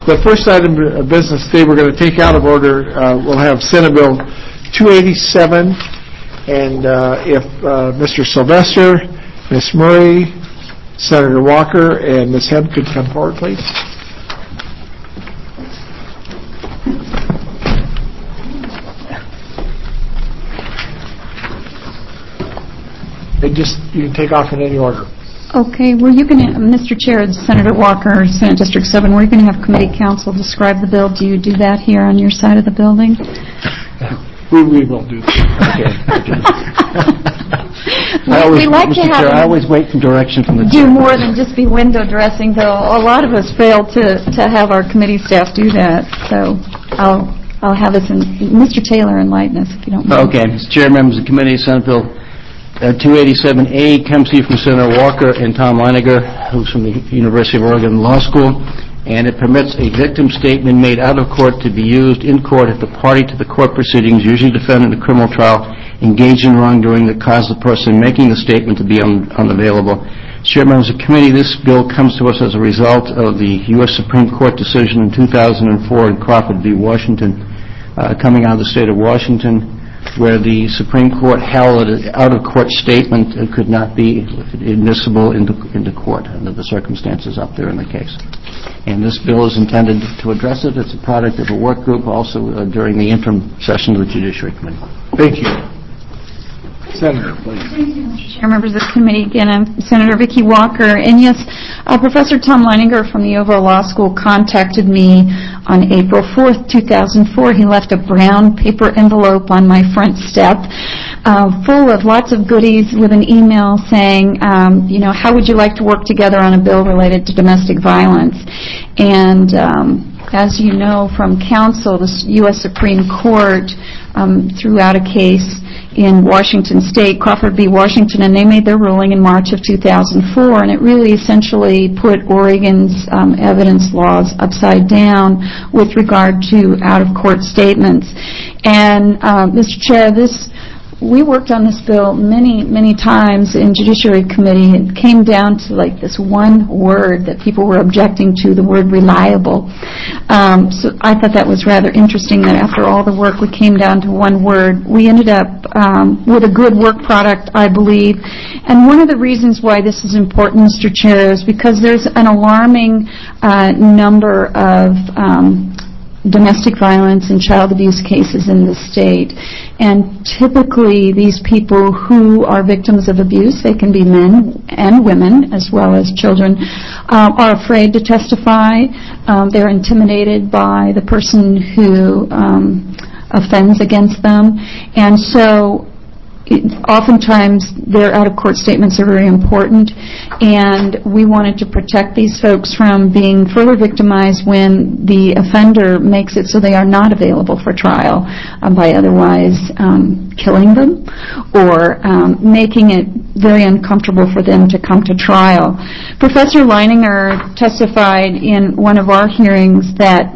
The first item of business today we're going to take out of order. We'll have Senate Bill 287, and if Mr. Sylvester, Ms. Murray, Senator Walker, and Ms. Hebb could come forward, please. You can take off in any order. Okay, were you going to, Mr. Chair, Senator Walker, Senate District 7, were you going to have committee counsel describe the bill? Do you do that here on your side of the building? We will do that. Okay. I always wait for direction from the chair. Do more than just be window dressing, though. A lot of us fail to have our committee staff do that. So I'll have us, Mr. Taylor, enlighten us if you don't mind. Okay, Mr. Chair, members of the committee, Senate Bill 287A comes here from Senator Walker and Tom Leininger, who's from the University of Oregon Law School, and it permits a victim statement made out of court to be used in court if the party to the court proceedings, usually defendant in a criminal trial, engaged in wrongdoing that caused the person making the statement to be unavailable. Chair, members of the committee, this bill comes to us as a result of the U.S. Supreme Court decision in 2004 in Crawford v. Washington, coming out of the state of Washington, where the Supreme Court held that an out-of-court statement could not be admissible into court under the circumstances up there in the case. And this bill is intended to address it. It's a product of a work group also during the interim session of the Judiciary Committee. Thank you. Senator, please. Thank you, Mr. Chair, members of the committee. Again, I'm Senator Vicki Walker. And yes, Professor Tom Leininger from the Overall Law School contacted me on April 4th, 2004. He left a brown paper envelope on my front step full of lots of goodies with an email saying, how would you like to work together on a bill related to domestic violence? And as you know from counsel, the U.S. Supreme Court threw out a case in Washington State, Crawford v. Washington, and they made their ruling in March of 2004, and it really essentially put Oregon's evidence laws upside down with regard to out-of-court statements. And, Mr. Chair, we worked on this bill many, many times in Judiciary Committee. It came down to like this one word that people were objecting to, the word reliable. So I thought that was rather interesting that after all the work we came down to one word. We ended up with a good work product, I believe. And one of the reasons why this is important, Mr. Chair, is because there's an alarming number of domestic violence and child abuse cases in the state. And typically these people who are victims of abuse, they can be men and women as well as children, are afraid to testify. They're intimidated by the person who offends against them. And so oftentimes their out-of-court statements are very important, and we wanted to protect these folks from being further victimized when the offender makes it so they are not available for trial by otherwise killing them or making it very uncomfortable for them to come to trial. Professor Leininger testified in one of our hearings that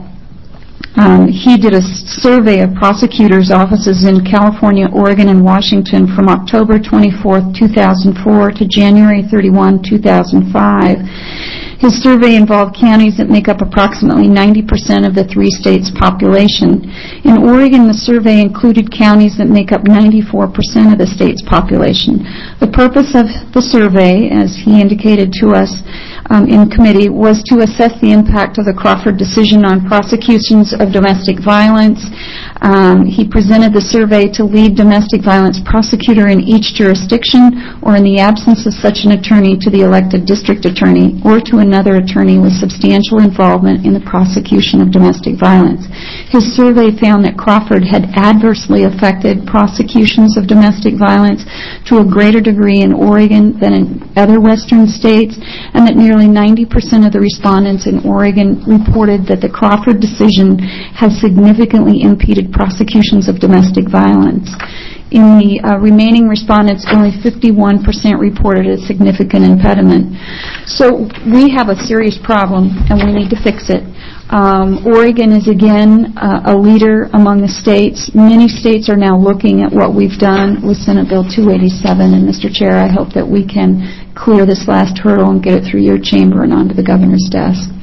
he did a survey of prosecutors' offices in California, Oregon, and Washington from October 24, 2004 to January 31, 2005. His survey involved counties that make up approximately 90% of the three states' population. In Oregon, the survey included counties that make up 94% of the state's population. The purpose of the survey, as he indicated to us in committee, was to assess the impact of the Crawford decision on prosecutions of domestic violence. He presented the survey to lead domestic violence prosecutor in each jurisdiction, or in the absence of such an attorney, to the elected district attorney, or to another attorney with substantial involvement in the prosecution of domestic violence. His survey found that Crawford had adversely affected prosecutions of domestic violence to a greater degree in Oregon than in other western states, and that nearly 90% of the respondents in Oregon reported that the Crawford decision has significantly impeded prosecutions of domestic violence. In the remaining respondents, only 51% reported a significant impediment. So we have a serious problem, and we need to fix it. Oregon is, again, a leader among the states. Many states are now looking at what we've done with Senate Bill 287. And, Mr. Chair, I hope that we can clear this last hurdle and get it through your chamber and onto the governor's desk.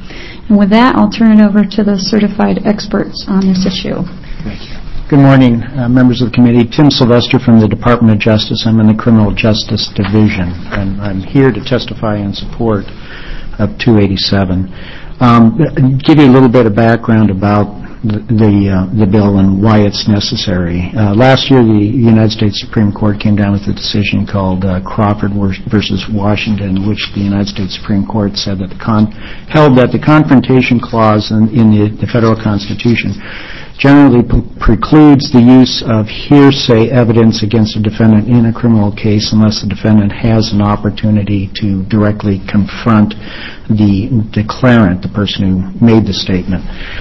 And with that, I'll turn it over to the certified experts on this issue. Thank you. Good morning, members of the committee. Tim Sylvester from the Department of Justice. I'm in the Criminal Justice Division, and I'm here to testify in support of 287. Give you a little bit of background about the bill and why it's necessary. Last year, the United States Supreme Court came down with a decision called Crawford versus Washington, in which the United States Supreme Court said that held that the Confrontation Clause in the federal Constitution generally precludes the use of hearsay evidence against a defendant in a criminal case unless the defendant has an opportunity to directly confront the declarant, the person who made the statement.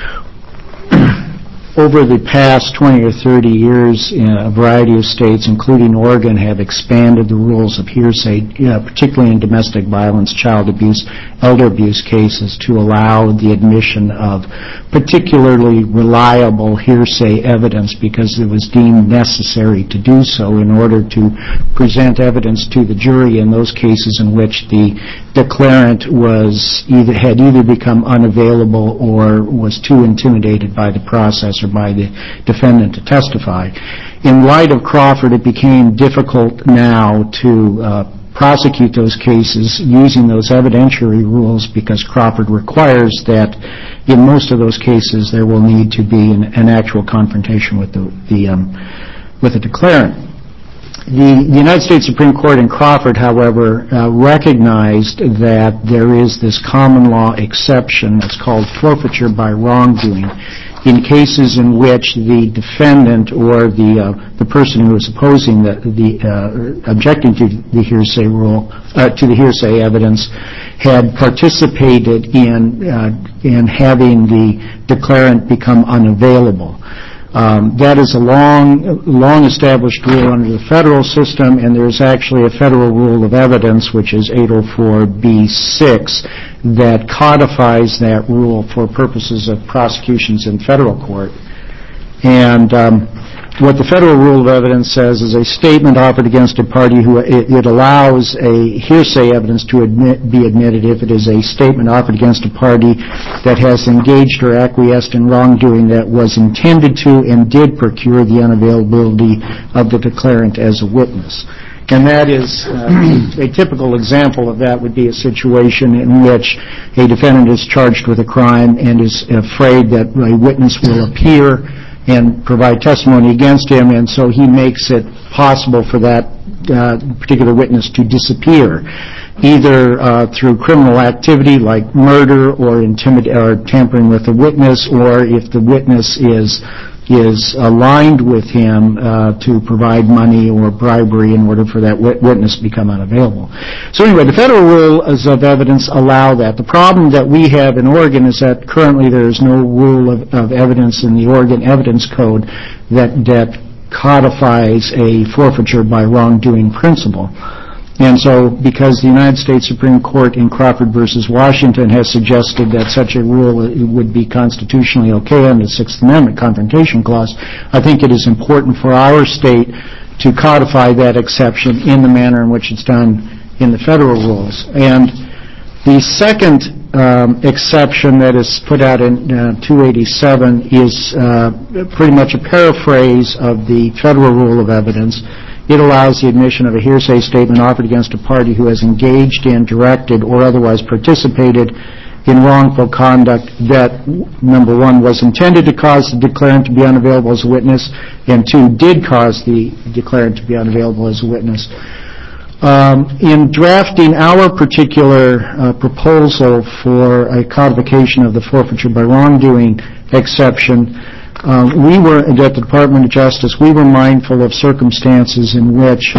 Over the past 20 or 30 years, a variety of states, including Oregon, have expanded the rules of hearsay, particularly in domestic violence, child abuse, elder abuse cases, to allow the admission of particularly reliable hearsay evidence because it was deemed necessary to do so in order to present evidence to the jury in those cases in which the declarant had either become unavailable or was too intimidated by the process or by the defendant to testify. In light of Crawford, it became difficult now to prosecute those cases using those evidentiary rules because Crawford requires that in most of those cases there will need to be an actual confrontation with the declarant. The United States Supreme Court in Crawford, however, recognized that there is this common law exception that's called forfeiture by wrongdoing in cases in which the defendant or the person who is opposing objecting to the hearsay rule to the hearsay evidence had participated in having the declarant become unavailable. That is a long-established rule under the federal system, and there's actually a federal rule of evidence, which is 804B6, that codifies that rule for purposes of prosecutions in federal court. And what the federal rule of evidence says is a statement offered against a party who it allows a hearsay evidence to be admitted if it is a statement offered against a party that has engaged or acquiesced in wrongdoing that was intended to and did procure the unavailability of the declarant as a witness. And that is a typical example of that would be a situation in which a defendant is charged with a crime and is afraid that a witness will appear and provide testimony against him, and so he makes it possible for that particular witness to disappear, either through criminal activity like murder or tampering with the witness, or if the witness is aligned with him to provide money or bribery in order for that witness to become unavailable. So anyway, the federal rules of evidence allow that. The problem that we have in Oregon is that currently there is no rule of evidence in the Oregon Evidence Code that codifies a forfeiture by wrongdoing principle. And so, because the United States Supreme Court in Crawford versus Washington has suggested that such a rule would be constitutionally okay under the Sixth Amendment Confrontation Clause, I think it is important for our state to codify that exception in the manner in which it's done in the federal rules. And the second exception that is put out in 287 is pretty much a paraphrase of the federal rule of evidence. It allows the admission of a hearsay statement offered against a party who has engaged in, directed, or otherwise participated in wrongful conduct that, number one, was intended to cause the declarant to be unavailable as a witness, and two, did cause the declarant to be unavailable as a witness. In drafting our particular proposal for a codification of the forfeiture by wrongdoing exception, we were, at the Department of Justice, we were mindful of circumstances in which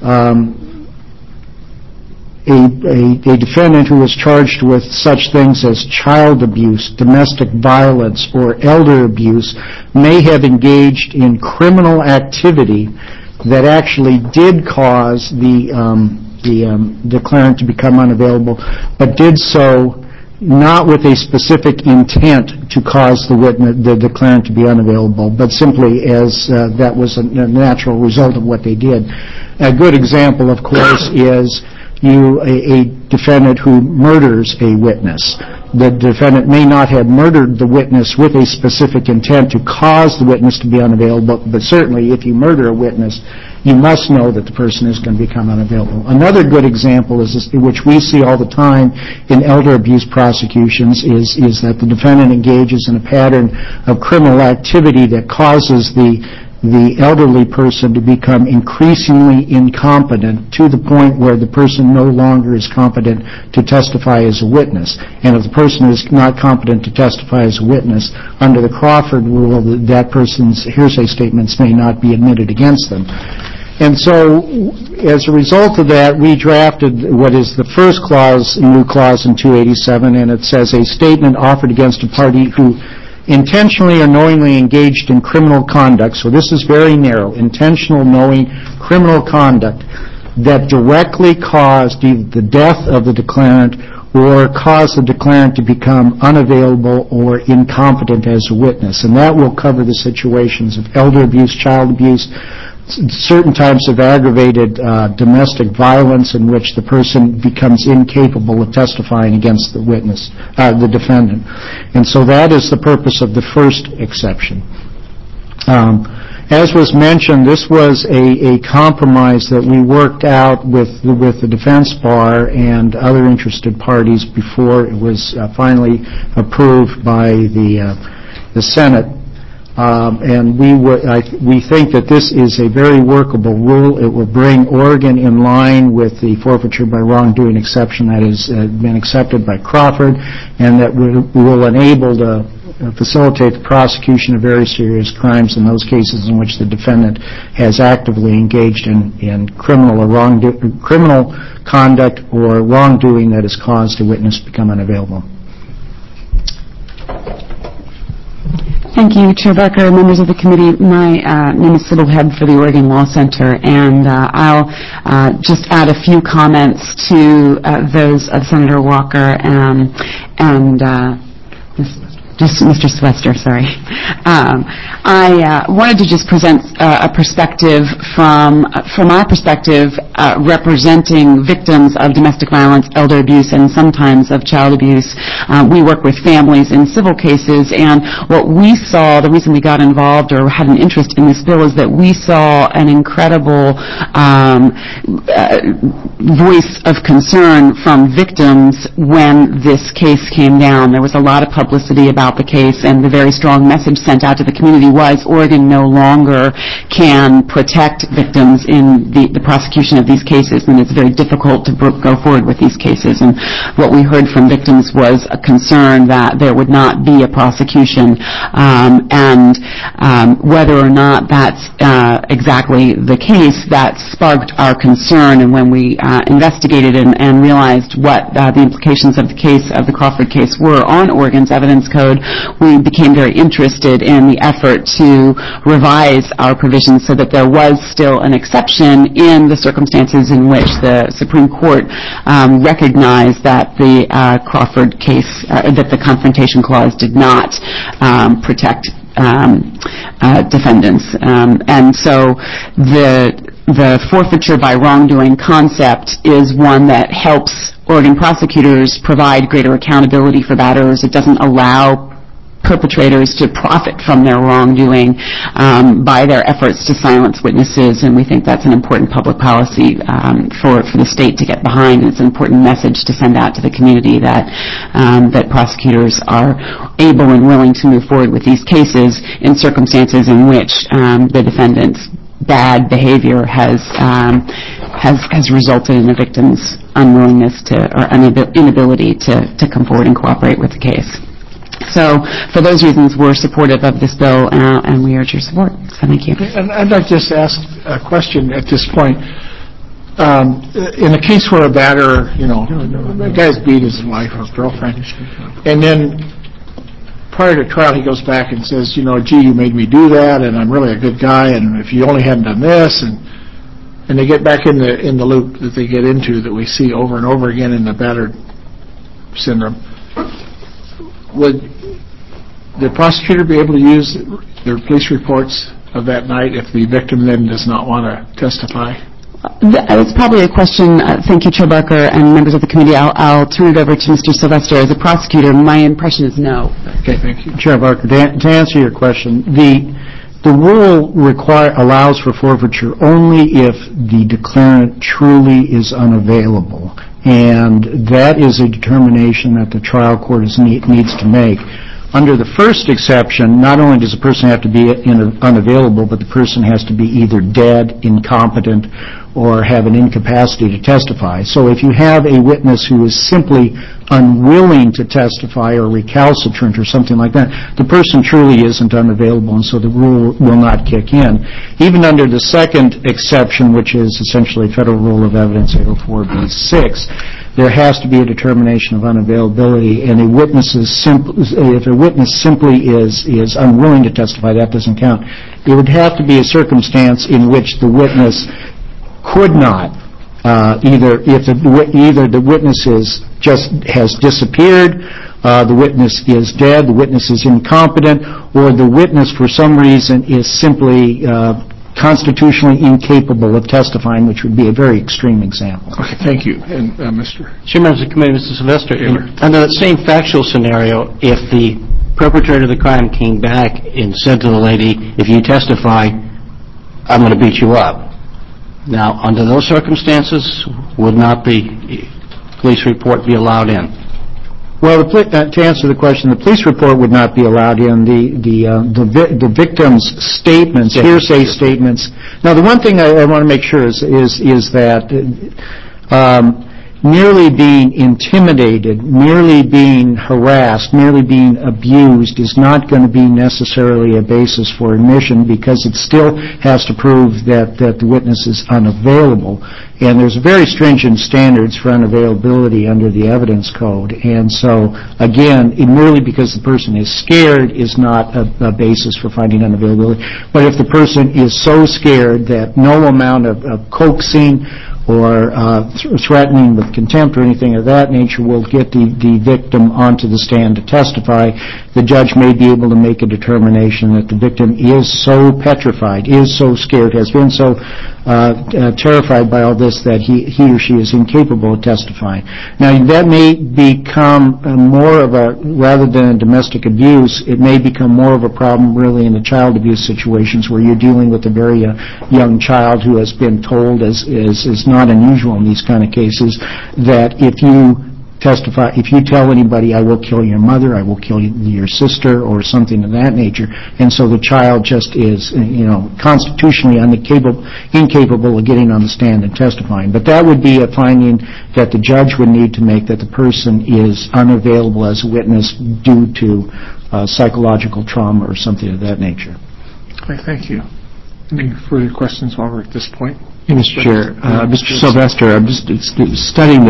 a defendant who was charged with such things as child abuse, domestic violence, or elder abuse may have engaged in criminal activity that actually did cause the declarant to become unavailable, but did so not with a specific intent to cause the declarant to be unavailable, but simply as that was a natural result of what they did. A good example, of course, is a defendant who murders a witness. The defendant may not have murdered the witness with a specific intent to cause the witness to be unavailable, but certainly if you murder a witness, you must know that the person is going to become unavailable. Another good example, which we see all the time in elder abuse prosecutions, is that the defendant engages in a pattern of criminal activity that causes the elderly person to become increasingly incompetent to the point where the person no longer is competent to testify as a witness. And if the person is not competent to testify as a witness, under the Crawford rule, that person's hearsay statements may not be admitted against them. And so, as a result of that, we drafted what is the first clause, new clause in 287, and it says a statement offered against a party who intentionally or knowingly engaged in criminal conduct, so this is very narrow, intentional knowing criminal conduct that directly caused either the death of the declarant or caused the declarant to become unavailable or incompetent as a witness. And that will cover the situations of elder abuse, child abuse, certain types of aggravated domestic violence in which the person becomes incapable of testifying against the witness, the defendant. And so that is the purpose of the first exception. As was mentioned, this was a compromise that we worked out with the defense bar and other interested parties before it was finally approved by the Senate. And we think that this is a very workable rule. It will bring Oregon in line with the forfeiture by wrongdoing exception that has been accepted by Crawford, and that will enable to facilitate the prosecution of very serious crimes in those cases in which the defendant has actively engaged in criminal conduct or wrongdoing that has caused a witness to become unavailable. Thank you, Chair Becker, members of the committee. My name is Sybil Head for the Oregon Law Center, and I'll just add a few comments to those of Senator Walker and just Mr. Sylvester, sorry. I wanted to just present a perspective from our perspective, representing victims of domestic violence, elder abuse, and sometimes of child abuse. We work with families in civil cases, and what we saw, the reason we got involved or had an interest in this bill is that we saw an incredible voice of concern from victims when this case came down. There was a lot of publicity about the case, and the very strong message sent out to the community was Oregon no longer can protect victims in the prosecution of these cases, and it's very difficult to go forward with these cases. And what we heard from victims was a concern that there would not be a prosecution, and whether or not that's exactly the case, that sparked our concern. And when we investigated and realized what the implications of the Crawford case were on Oregon's evidence code, we became very interested in the effort to revise our provisions so that there was still an exception in the circumstances in which the Supreme Court recognized that the Crawford case, that the Confrontation Clause did not protect defendants. And so the forfeiture by wrongdoing concept is one that helps Oregon prosecutors provide greater accountability for batterers. It doesn't allow perpetrators to profit from their wrongdoing by their efforts to silence witnesses, and we think that's an important public policy for the state to get behind. It's an important message to send out to the community that prosecutors are able and willing to move forward with these cases in circumstances in which the defendant's bad behavior has resulted in the victim's unwillingness or inability to come forward and cooperate with the case. So, for those reasons, we're supportive of this bill, and we urge your support. So, thank you. And I'd like to just ask a question at this point. In a case where a batterer, the guy's beat his wife or girlfriend, and then prior to trial he goes back and says, gee, you made me do that, and I'm really a good guy, and if you only hadn't done this, and they get back in the loop that they get into that we see over and over again in the battered syndrome. Would the prosecutor be able to use their police reports of that night if the victim then does not want to testify? It's probably a question, thank you, Chair Barker, and members of the committee. I'll turn it over to Mr. Sylvester. As a prosecutor, my impression is no. Okay, thank you. Chair Barker, to answer your question, the rule allows for forfeiture only if the declarant truly is unavailable, and that is a determination that the trial court needs to make. Under the first exception, not only does the person have to be unavailable, but the person has to be either dead, incompetent, or have an incapacity to testify. So if you have a witness who is simply unwilling to testify or recalcitrant or something like that, the person truly isn't unavailable, and so the rule will not kick in. Even under the second exception, which is essentially Federal Rule of Evidence 804b6, there has to be a determination of unavailability, and if a witness simply is unwilling to testify, that doesn't count. It would have to be a circumstance in which the witness could not, either the witness has disappeared, the witness is dead, the witness is incompetent, or the witness for some reason is simply constitutionally incapable of testifying, which would be a very extreme example. Okay, thank you. And Mr. Chairman of the committee, Mr. Sylvester, under that same factual scenario, if the perpetrator of the crime came back and said to the lady, if you testify, I'm going to beat you up. Now, under those circumstances, would not the police report be allowed in? Well, to answer the question, the police report would not be allowed in. The victim's statements, hearsay statements. Now, the one thing I want to make sure is that merely being intimidated, merely being harassed, merely being abused is not going to be necessarily a basis for admission, because it still has to prove that the witness is unavailable. And there's very stringent standards for unavailability under the evidence code. And so, again, merely because the person is scared is not a basis for finding unavailability. But if the person is so scared that no amount of coaxing or threatening with contempt or anything of that nature will get the victim onto the stand to testify, the judge may be able to make a determination that the victim is so petrified, is so scared, has been so terrified by all this that he or she is incapable of testifying. Now, that may become more of a, rather than a domestic abuse, it may become more of a problem really in the child abuse situations where you're dealing with a very young child who has been told, as is not unusual in these kind of cases, that if you testify, if you tell anybody, I will kill your mother, I will kill your sister, or something of that nature. And so the child just is, constitutionally incapable of getting on the stand and testifying. But that would be a finding that the judge would need to make, that the person is unavailable as a witness due to psychological trauma or something of that nature. Okay, thank you. Any further questions while we're at this point? Mr. Chair, Mr. Sylvester, I'm just studying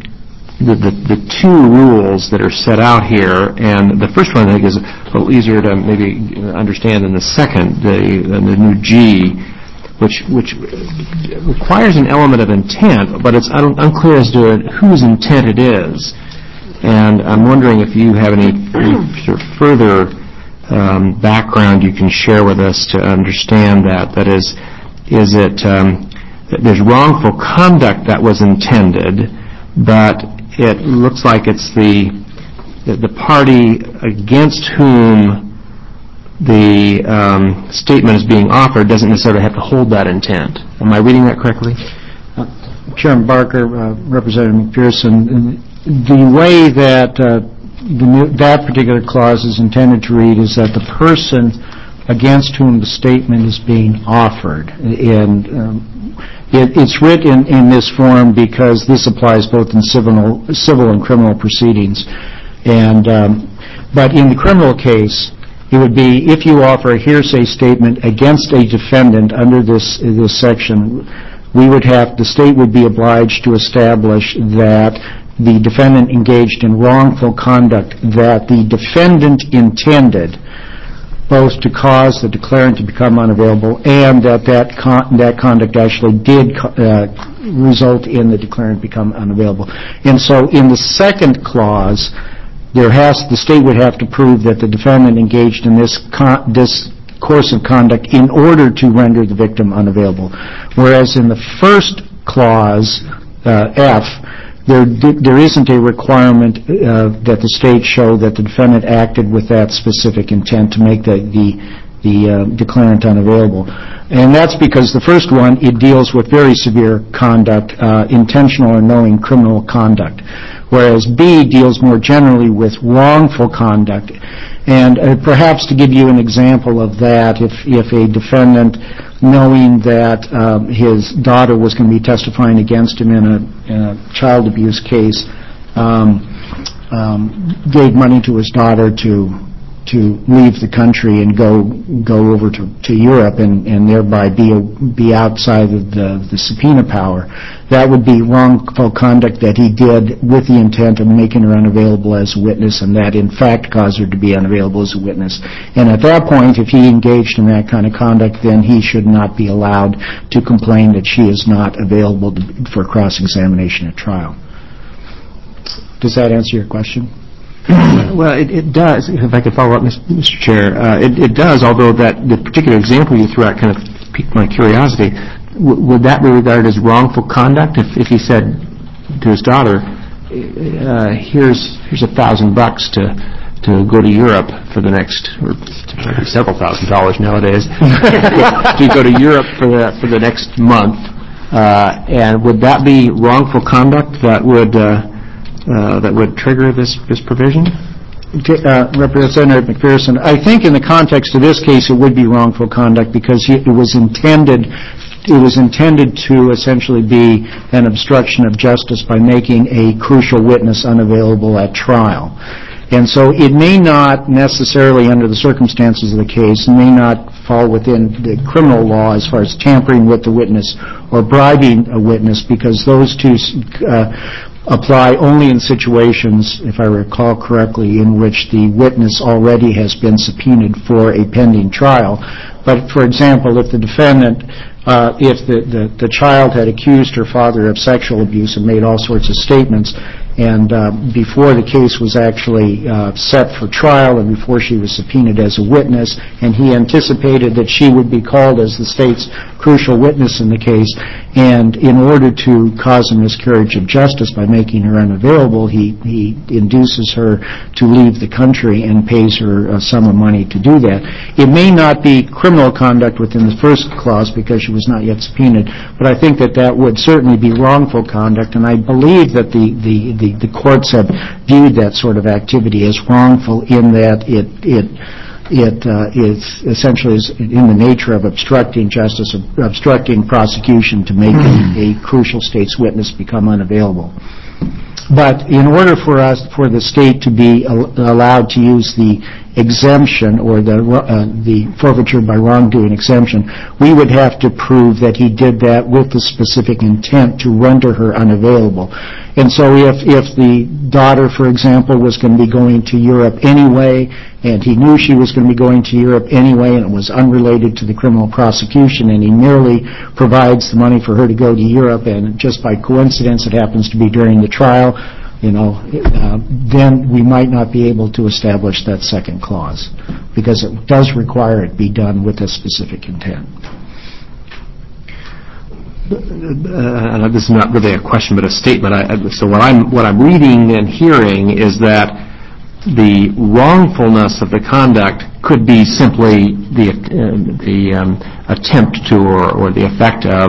the two rules that are set out here, and the first one I think is a little easier to maybe understand than the second, the new G, which requires an element of intent, but it's unclear as to whose intent it is. And I'm wondering if you have any sort of further background you can share with us to understand that. That is it there's wrongful conduct that was intended, but it looks like it's the party against whom the statement is being offered doesn't necessarily have to hold that intent. Am I reading that correctly? Chairman Barker, Representative McPherson, the way that that particular clause is intended to read is that the person against whom the statement is being offered, and it's written in this form because this applies both in civil and criminal proceedings. And but in the criminal case, it would be if you offer a hearsay statement against a defendant under this section, the state would be obliged to establish that the defendant engaged in wrongful conduct that the defendant intended both to cause the declarant to become unavailable and that conduct actually did result in the declarant become unavailable. And so in the second clause, the state would have to prove that the defendant engaged in this course of conduct in order to render the victim unavailable. Whereas in the first clause, F, there isn't a requirement that the state show that the defendant acted with that specific intent to make the declarant unavailable. And that's because the first one, it deals with very severe conduct, intentional or knowing criminal conduct, whereas B deals more generally with wrongful conduct. And perhaps to give you an example of that, if a defendant, knowing that his daughter was going to be testifying against him in a child abuse case, gave money to his daughter to leave the country and go over to Europe and thereby be outside of the subpoena power, that would be wrongful conduct that he did with the intent of making her unavailable as a witness, and that in fact caused her to be unavailable as a witness. And at that point, if he engaged in that kind of conduct, then he should not be allowed to complain that she is not available for cross-examination at trial. Does that answer your question? Well, it does. If I could follow up, Mr. Chair, it does. Although the particular example you threw out kind of piqued my curiosity. Would that be regarded as wrongful conduct if he said to his daughter, "Here's $1,000 to go to Europe for the next, or several $1,000s nowadays, to go to Europe for the next month," and would that be wrongful conduct that would trigger this provision? Representative McPherson, I think in the context of this case it would be wrongful conduct because it was intended to essentially be an obstruction of justice by making a crucial witness unavailable at trial. And so it may not necessarily, under the circumstances of the case, may not fall within the criminal law as far as tampering with the witness or bribing a witness, because those two apply only in situations, if I recall correctly, in which the witness already has been subpoenaed for a pending trial. But, for example, if the defendant, if the child had accused her father of sexual abuse and made all sorts of statements, and before the case was actually set for trial and before she was subpoenaed as a witness, and he anticipated that she would be called as the state's crucial witness in the case, and in order to cause a miscarriage of justice by making her unavailable, he induces her to leave the country and pays her a sum of money to do that. It may not be criminal conduct within the first clause because she was not yet subpoenaed, but I think that would certainly be wrongful conduct, and I believe that the courts have viewed that sort of activity as wrongful in that it is essentially in the nature of obstructing justice, obstructing prosecution to make a crucial state's witness become unavailable. But in order for the state to be allowed to use the exemption or the forfeiture by wrongdoing exemption, we would have to prove that he did that with the specific intent to render her unavailable. And so if the daughter, for example, was going to be going to Europe anyway, and he knew she was going to be going to Europe anyway, and it was unrelated to the criminal prosecution, and he merely provides the money for her to go to Europe, and just by coincidence it happens to be during the trial, then we might not be able to establish that second clause, because it does require it be done with a specific intent. This is not really a question but a statement. So what I'm reading and hearing is that the wrongfulness of the conduct could be simply the attempt to or the effect of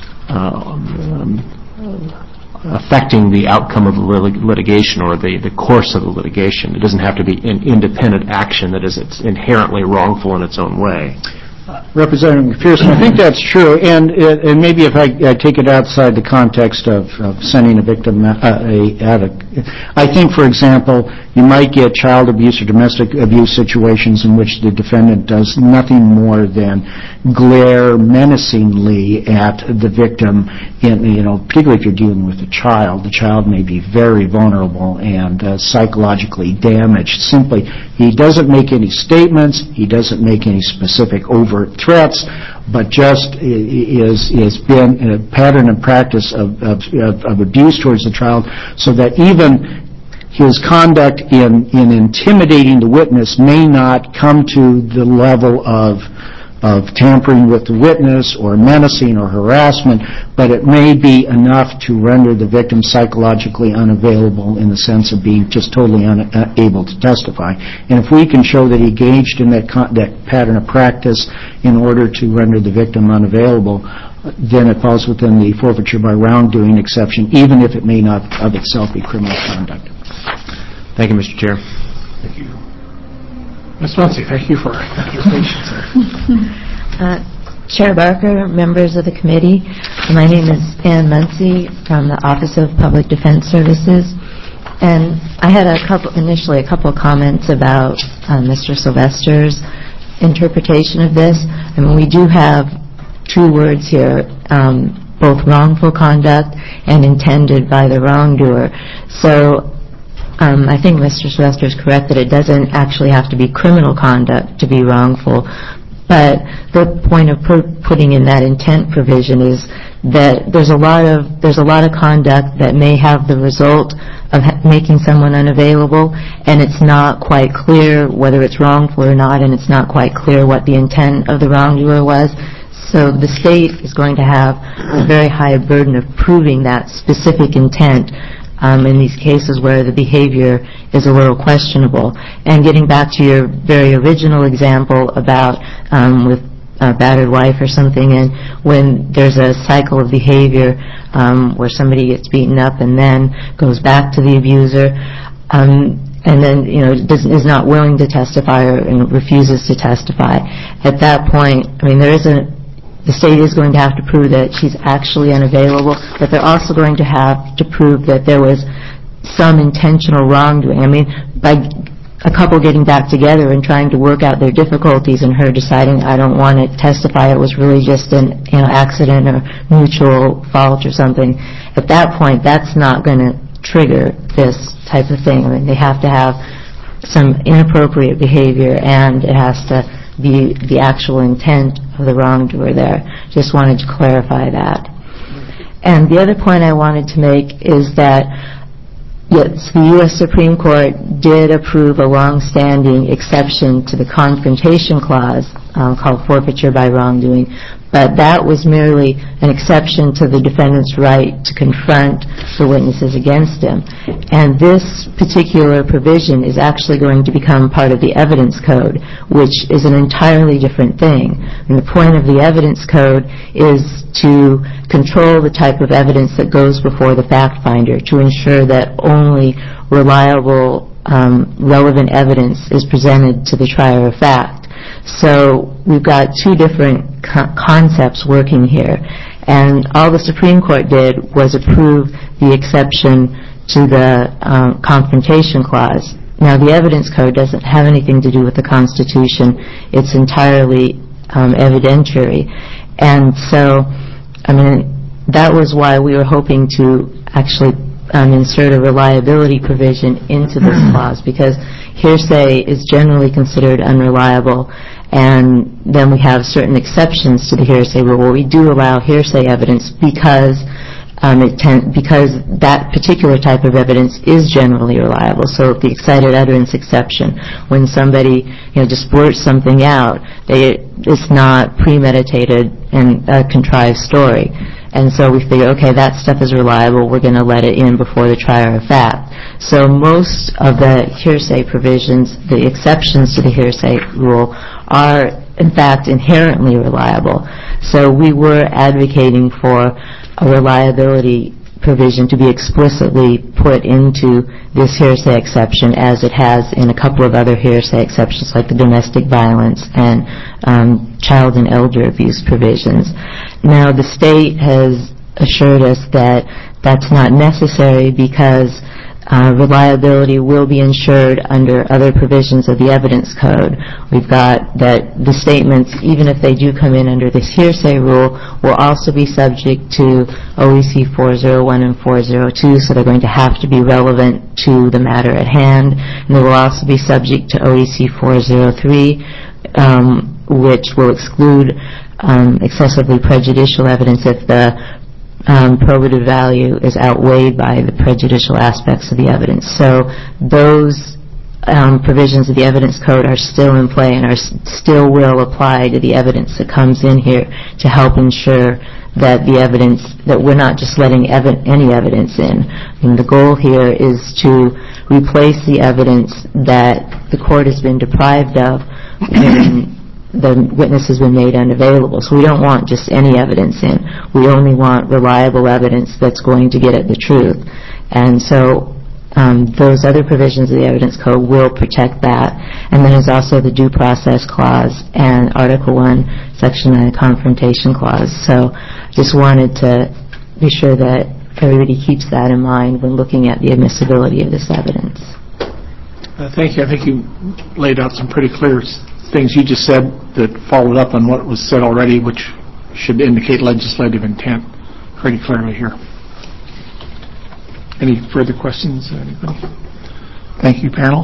affecting the outcome of the litigation or the course of the litigation. It doesn't have to be an independent action that is inherently wrongful in its own way. Representative McPherson, I think that's true, and maybe if I take it outside the context of sending a victim out of, I think, for example, you might get child abuse or domestic abuse situations in which the defendant does nothing more than glare menacingly at the victim, particularly if you're dealing with a child. The child may be very vulnerable and psychologically damaged. Simply, he doesn't make any statements, he doesn't make any specific overt threats, but just is been a pattern and practice of abuse towards the child, so that even his conduct in intimidating the witness may not come to the level of tampering with the witness or menacing or harassment, but it may be enough to render the victim psychologically unavailable in the sense of being just totally unable to testify. And if we can show that he engaged in that pattern of practice in order to render the victim unavailable, then it falls within the forfeiture by wrongdoing exception, even if it may not of itself be criminal conduct. Thank you, Mr. Chair. Thank you. Ms. Muncy, thank you for your patience there. Chair Barker, members of the committee, my name is Ann Muncy from the Office of Public Defense Services, and I had initially a couple of comments about Mr. Sylvester's interpretation of this. I mean, we do have two words here, both wrongful conduct and intended by the wrongdoer. So I think Mr. Sylvester is correct that it doesn't actually have to be criminal conduct to be wrongful, but the point of putting in that intent provision is that there's a lot of conduct that may have the result of making someone unavailable, and it's not quite clear whether it's wrongful or not, and it's not quite clear what the intent of the wrongdoer was. So the state is going to have a very high burden of proving that specific intent in these cases where the behavior is a little questionable. And getting back to your very original example about with a battered wife or something, and when there's a cycle of behavior where somebody gets beaten up and then goes back to the abuser, and then is not willing to testify and refuses to testify. At that point, I mean, the state is going to have to prove that she's actually unavailable, but they're also going to have to prove that there was some intentional wrongdoing. I mean, by a couple getting back together and trying to work out their difficulties and her deciding, I don't want to testify, it was really just an accident or mutual fault or something. At that point, that's not going to trigger this type of thing. I mean, they have to have some inappropriate behavior, and it has to be the actual intent of the wrongdoer there. Just wanted to clarify that. And the other point I wanted to make is that yes, the U.S. Supreme Court did approve a long-standing exception to the Confrontation Clause called forfeiture by wrongdoing, but that was merely an exception to the defendant's right to confront the witnesses against him. And this particular provision is actually going to become part of the evidence code, which is an entirely different thing. And the point of the evidence code is to control the type of evidence that goes before the fact finder, to ensure that only reliable, relevant evidence is presented to the trier of fact. So we've got two different concepts working here, and all the Supreme Court did was approve the exception to the Confrontation Clause. Now, the evidence code doesn't have anything to do with the Constitution. It's entirely evidentiary. And so, I mean, that was why we were hoping to actually insert a reliability provision into this clause, because hearsay is generally considered unreliable, and then we have certain exceptions to the hearsay rule where we do allow hearsay evidence because that particular type of evidence is generally reliable. So the excited utterance exception, when somebody just blurts something out, it's not premeditated and a contrived story. And so we figure, okay, that stuff is reliable, we're going to let it in before the trier of fact. So most of the hearsay provisions, the exceptions to the hearsay rule, are in fact inherently reliable. So we were advocating for a reliability provision to be explicitly put into this hearsay exception, as it has in a couple of other hearsay exceptions like the domestic violence and child and elder abuse provisions. Now, the state has assured us that that's not necessary because reliability will be ensured under other provisions of the evidence code. We've got that the statements, even if they do come in under this hearsay rule, will also be subject to OEC 401 and 402, so they're going to have to be relevant to the matter at hand. And they will also be subject to OEC 403, which will exclude excessively prejudicial evidence if the probative value is outweighed by the prejudicial aspects of the evidence. So those provisions of the evidence code are still in play and still will apply to the evidence that comes in here to help ensure that the evidence, that we're not just letting any evidence in. And the goal here is to replace the evidence that the court has been deprived of when the witness has been made unavailable. So we don't want just any evidence in. We only want reliable evidence that's going to get at the truth. And so those other provisions of the evidence code will protect that. And then there's also the due process clause and Article 1, Section 9 confrontation clause. So just wanted to be sure that everybody keeps that in mind when looking at the admissibility of this evidence. Thank you. I think you laid out some pretty clear things you just said that followed up on what was said already, which should indicate legislative intent pretty clearly here. Any further questions? Anybody? Thank you, panel.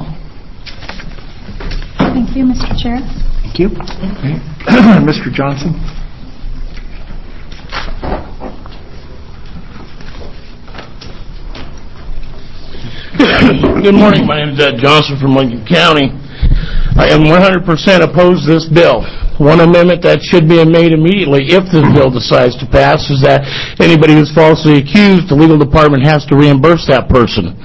Thank you, Mr. Chair. Thank you. Okay. Mr. Johnson. Good morning. My name is Ed Johnson from Lincoln County. I am 100% opposed to this bill. One amendment that should be made immediately if this bill decides to pass is that anybody who's falsely accused, the legal department has to reimburse that person.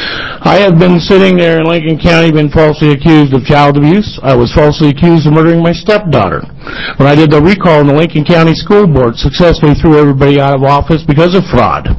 I have been sitting there in Lincoln County, been falsely accused of child abuse. I was falsely accused of murdering my stepdaughter. When I did the recall in the Lincoln County School Board, successfully threw everybody out of office because of fraud.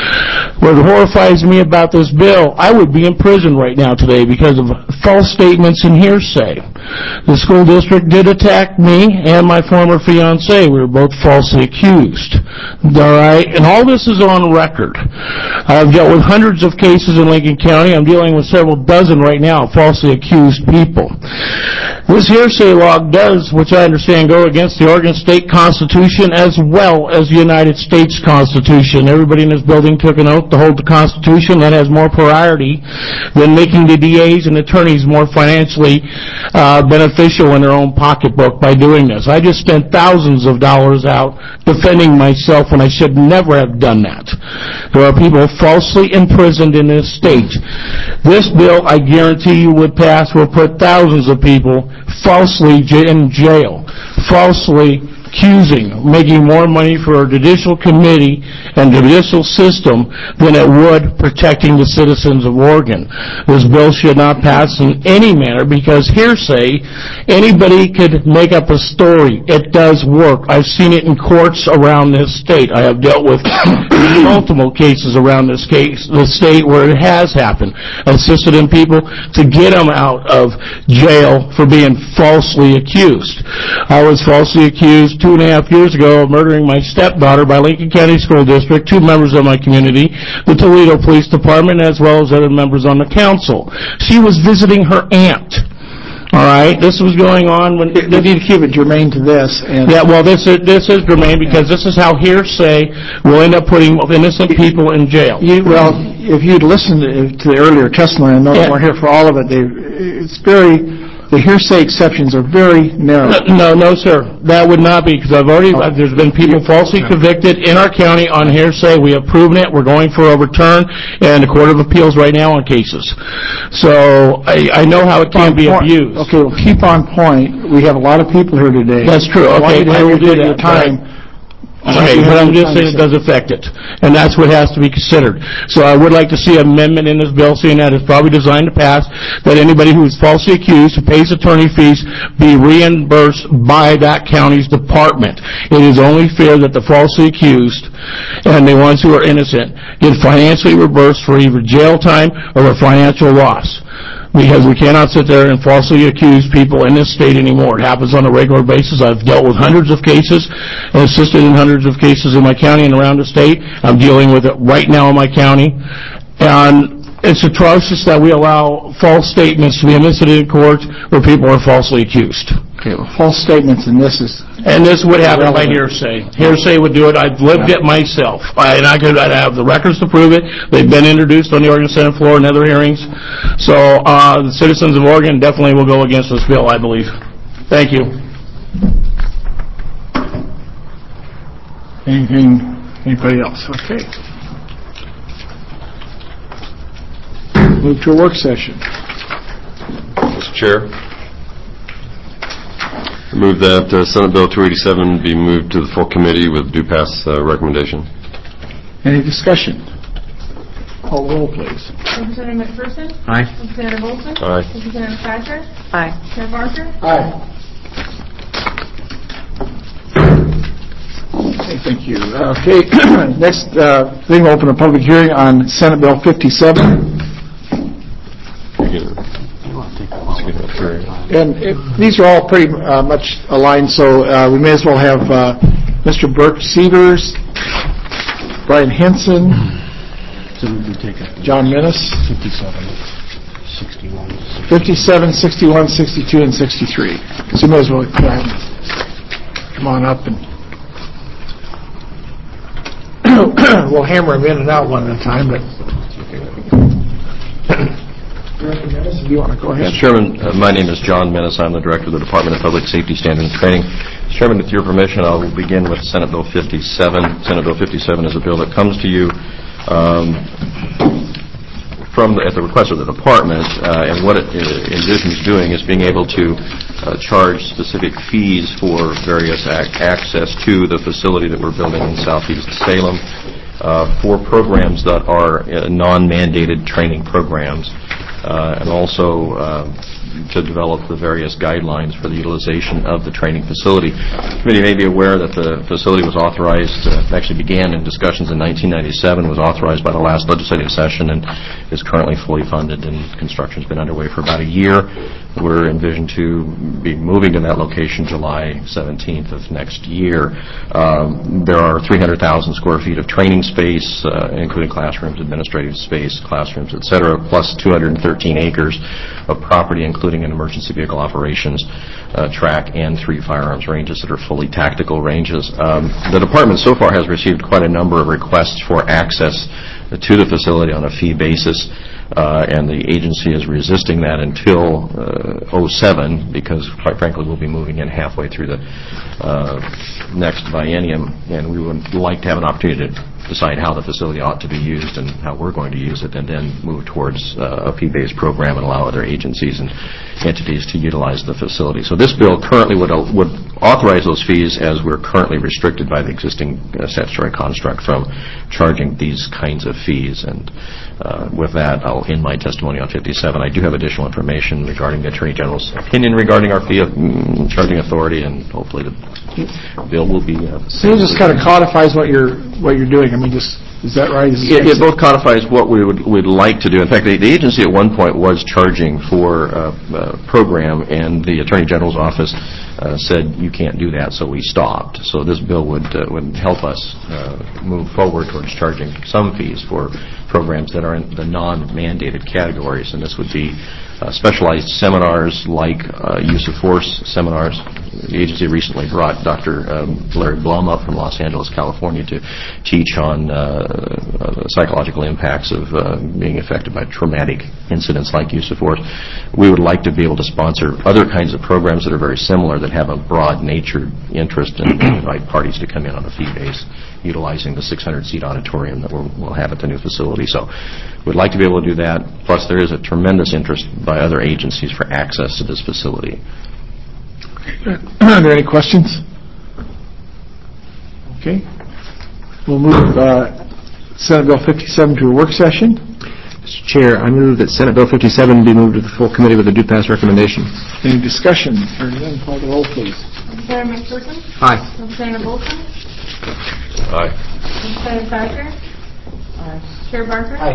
What horrifies me about this bill, I would be in prison right now today because of false statements and hearsay. The school district did attack me and my former fiancé. We were both falsely accused. All right? And all this is on record. I've dealt with hundreds of cases in Lincoln County. I'm dealing with several dozen right now of falsely accused people. This hearsay law does, which I understand, go against the Oregon State Constitution as well as the United States Constitution. Everybody in this building took an oath to hold the Constitution. That has more priority than making the DAs and attorneys more financially beneficial in their own pocketbook by doing this. I just spent thousands of dollars out defending myself when I should never have done that. There are people falsely imprisoned in this state. This bill, I guarantee you, would pass, will put thousands of people falsely in jail, falsely accusing, making more money for our judicial committee and judicial system than it would protecting the citizens of Oregon. This bill should not pass in any manner because hearsay, anybody could make up a story. It does work. I've seen it in courts around this state. I have dealt with multiple cases around the state where it has happened. Assisted in people to get them out of jail for being falsely accused. I was falsely accused 2.5 years ago of murdering my stepdaughter by Lincoln County School District, 2 members of my community, the Toledo Police Department, as well as other members on the council. She was visiting her aunt. All right, this was going on when they need to keep it germane to this. And yeah, well, this is germane because this is how hearsay will end up putting innocent people in jail. Well, if you'd listened to the earlier testimony, I know you weren't here for all of it. The hearsay exceptions are very narrow. No, sir. That would not be, because there's been people falsely convicted in our county on hearsay. We have proven it. We're going for overturn in the Court of Appeals right now on cases. So I know how it can be abused. Okay, well, keep on point. We have a lot of people here today. That's true. Okay, I will do that. Okay, but I'm just saying it does affect it, and that's what has to be considered. So I would like to see an amendment in this bill, seeing that it's probably designed to pass, that anybody who is falsely accused who pays attorney fees be reimbursed by that county's department. It is only fair that the falsely accused and the ones who are innocent get financially reimbursed for either jail time or a financial loss. Because we cannot sit there and falsely accuse people in this state anymore. It happens on a regular basis. I've dealt with hundreds of cases and assisted in hundreds of cases in my county and around the state. I'm dealing with it right now in my county. And it's atrocious that we allow false statements to be elicited in court where people are falsely accused. Okay, well, false statements, and this would happen by hearsay. Hearsay would do it. I've lived it myself, and I'd have the records to prove it. They've been introduced on the Oregon Senate floor and other hearings. So the citizens of Oregon definitely will go against this bill, I believe. Thank you. Anybody else? Okay. Move to a work session. Chair, I move that Senate Bill 287 be moved to the full committee with due pass recommendation. Any discussion? Call the roll, please. Representative McPherson? Aye. Representative Olson? Aye. Representative Thacker? Aye. Chair Barker? Aye. Okay, thank you. Okay, next thing, we'll open a public hearing on Senate Bill 57. And these are all pretty much aligned, so we may as well have Mr. Burke Severs, Brian Henson, John Minnis, 57, 61, 62, and 63. So you may as well come on up and we'll hammer them in and out one at a time. But Minnis, if you want to go ahead. Mr. Chairman, my name is John Minnis. I'm the Director of the Department of Public Safety Standards and Training. Mr. Chairman, with your permission, I will begin with Senate Bill 57. Senate Bill 57 is a bill that comes to you at the request of the Department, and what it envisions doing is being able to charge specific fees for various access to the facility that we're building in Southeast Salem for programs that are non-mandated training programs, and also to develop the various guidelines for the utilization of the training facility. The committee may be aware that the facility was authorized, actually began in discussions in 1997, was authorized by the last legislative session, and is currently fully funded, and construction's been underway for about a year. We're envisioned to be moving to that location July 17th of next year. There are 300,000 square feet of training space, including classrooms, administrative space, classrooms, et cetera, plus 213 acres of property, including an emergency vehicle operations track and 3 firearms ranges that are fully tactical ranges. The Department so far has received quite a number of requests for access to the facility on a fee basis, and the agency is resisting that until 07, because quite frankly we'll be moving in halfway through the next biennium, and we would like to have an opportunity to decide how the facility ought to be used and how we're going to use it, and then move towards a fee-based program and allow other agencies and entities to utilize the facility. So this bill currently would authorize those fees, as we're currently restricted by the existing statutory construct from charging these kinds of fees. And with that, I'll end my testimony on 57. I do have additional information regarding the Attorney General's opinion regarding our fee charging authority, and hopefully the bill will be... So it just kind of codifies what you're doing. I mean, is that right? It both codifies what we would like to do. In fact, the agency at one point was charging for a program, and the Attorney General's office said you can't do that, so we stopped. So this bill would help us move forward towards charging some fees for programs that are in the non-mandated categories, and this would be specialized seminars like use of force seminars. The agency recently brought Dr. Larry Blum up from Los Angeles, California, to teach on the psychological impacts of being affected by traumatic incidents like use of force. We would like to be able to sponsor other kinds of programs that are very similar, that have a broad nature interest, and invite parties to come in on a fee base, utilizing the 600-seat auditorium that we'll have at the new facility. So we'd like to be able to do that. Plus, there is a tremendous interest by other agencies for access to this facility. Are there any questions? Okay. We'll move Senate Bill 57 to a work session. Mr. Chair, I move that Senate Bill 57 be moved to the full committee with a due pass recommendation. Any discussion? Hearing none, call the roll, please. Representative McPherson? Aye. Representative Olson? Aye. Representative Thacker? Chair Barker? Aye.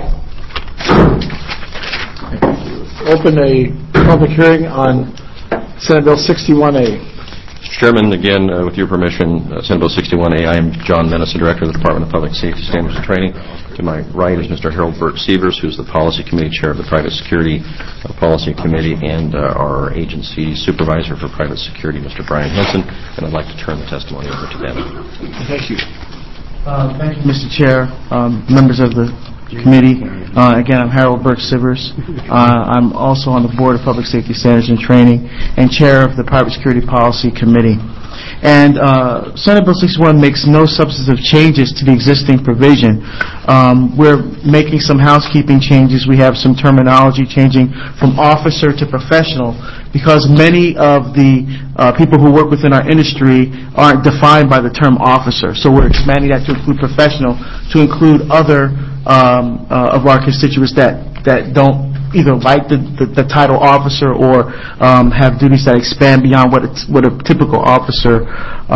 Open a public hearing on Senate Bill 61A. Mr. Chairman, again, with your permission, Senate Bill 61A, I am John Minnis, the Director of the Department of Public Safety Standards and Training. To my right is Mr. Harold Burt Severs, who's the Policy Committee Chair of the Private Security Policy Committee, and our agency supervisor for private security, Mr. Brian Henson, and I'd like to turn the testimony over to them. Thank you. Thank you, Mr. Chair, members of the committee. Again, I'm Harold Burke Sivers. I'm also on the Board of Public Safety Standards and Training and Chair of the Private Security Policy Committee. And Senate Bill 61 makes no substantive changes to the existing provision. We're making some housekeeping changes. We have some terminology changing from officer to professional because many of the people who work within our industry aren't defined by the term officer. So we're expanding that to include professional, to include other of our constituents that don't either like the title officer or have duties that expand beyond what a typical officer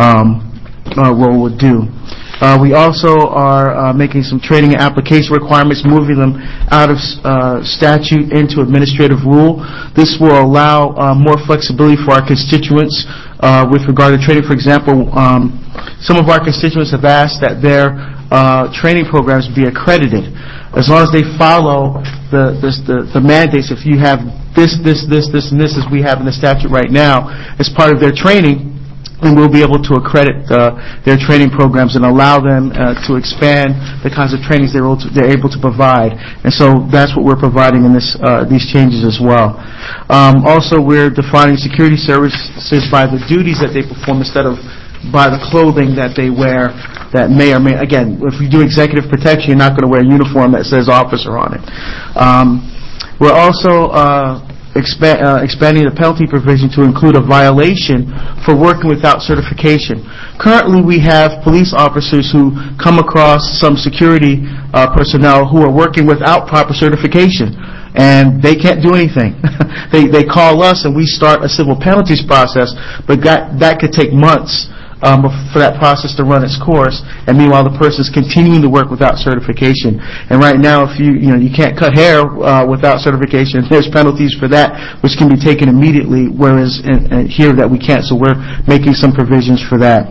role would do. We also are making some training and application requirements, moving them out of statute into administrative rule. This will allow more flexibility for our constituents with regard to training. For example, some of our constituents have asked that their training programs be accredited. As long as they follow the mandates, if you have this, and this as we have in the statute right now, as part of their training, then we'll be able to accredit their training programs and allow them to expand the kinds of trainings they're able to provide. And so that's what we're providing in these changes as well. Also, we're defining security services by the duties that they perform instead of by the clothing that they wear that may or may, again, if you do executive protection, you're not going to wear a uniform that says officer on it. We're also expanding the penalty provision to include a violation for working without certification. Currently, we have police officers who come across some security personnel who are working without proper certification, and they can't do anything. They call us, and we start a civil penalties process, but that could take months for that process to run its course, and meanwhile the person is continuing to work without certification. And right now, if you can't cut hair without certification, there's penalties for that, which can be taken immediately. Whereas here that we can't, so we're making some provisions for that.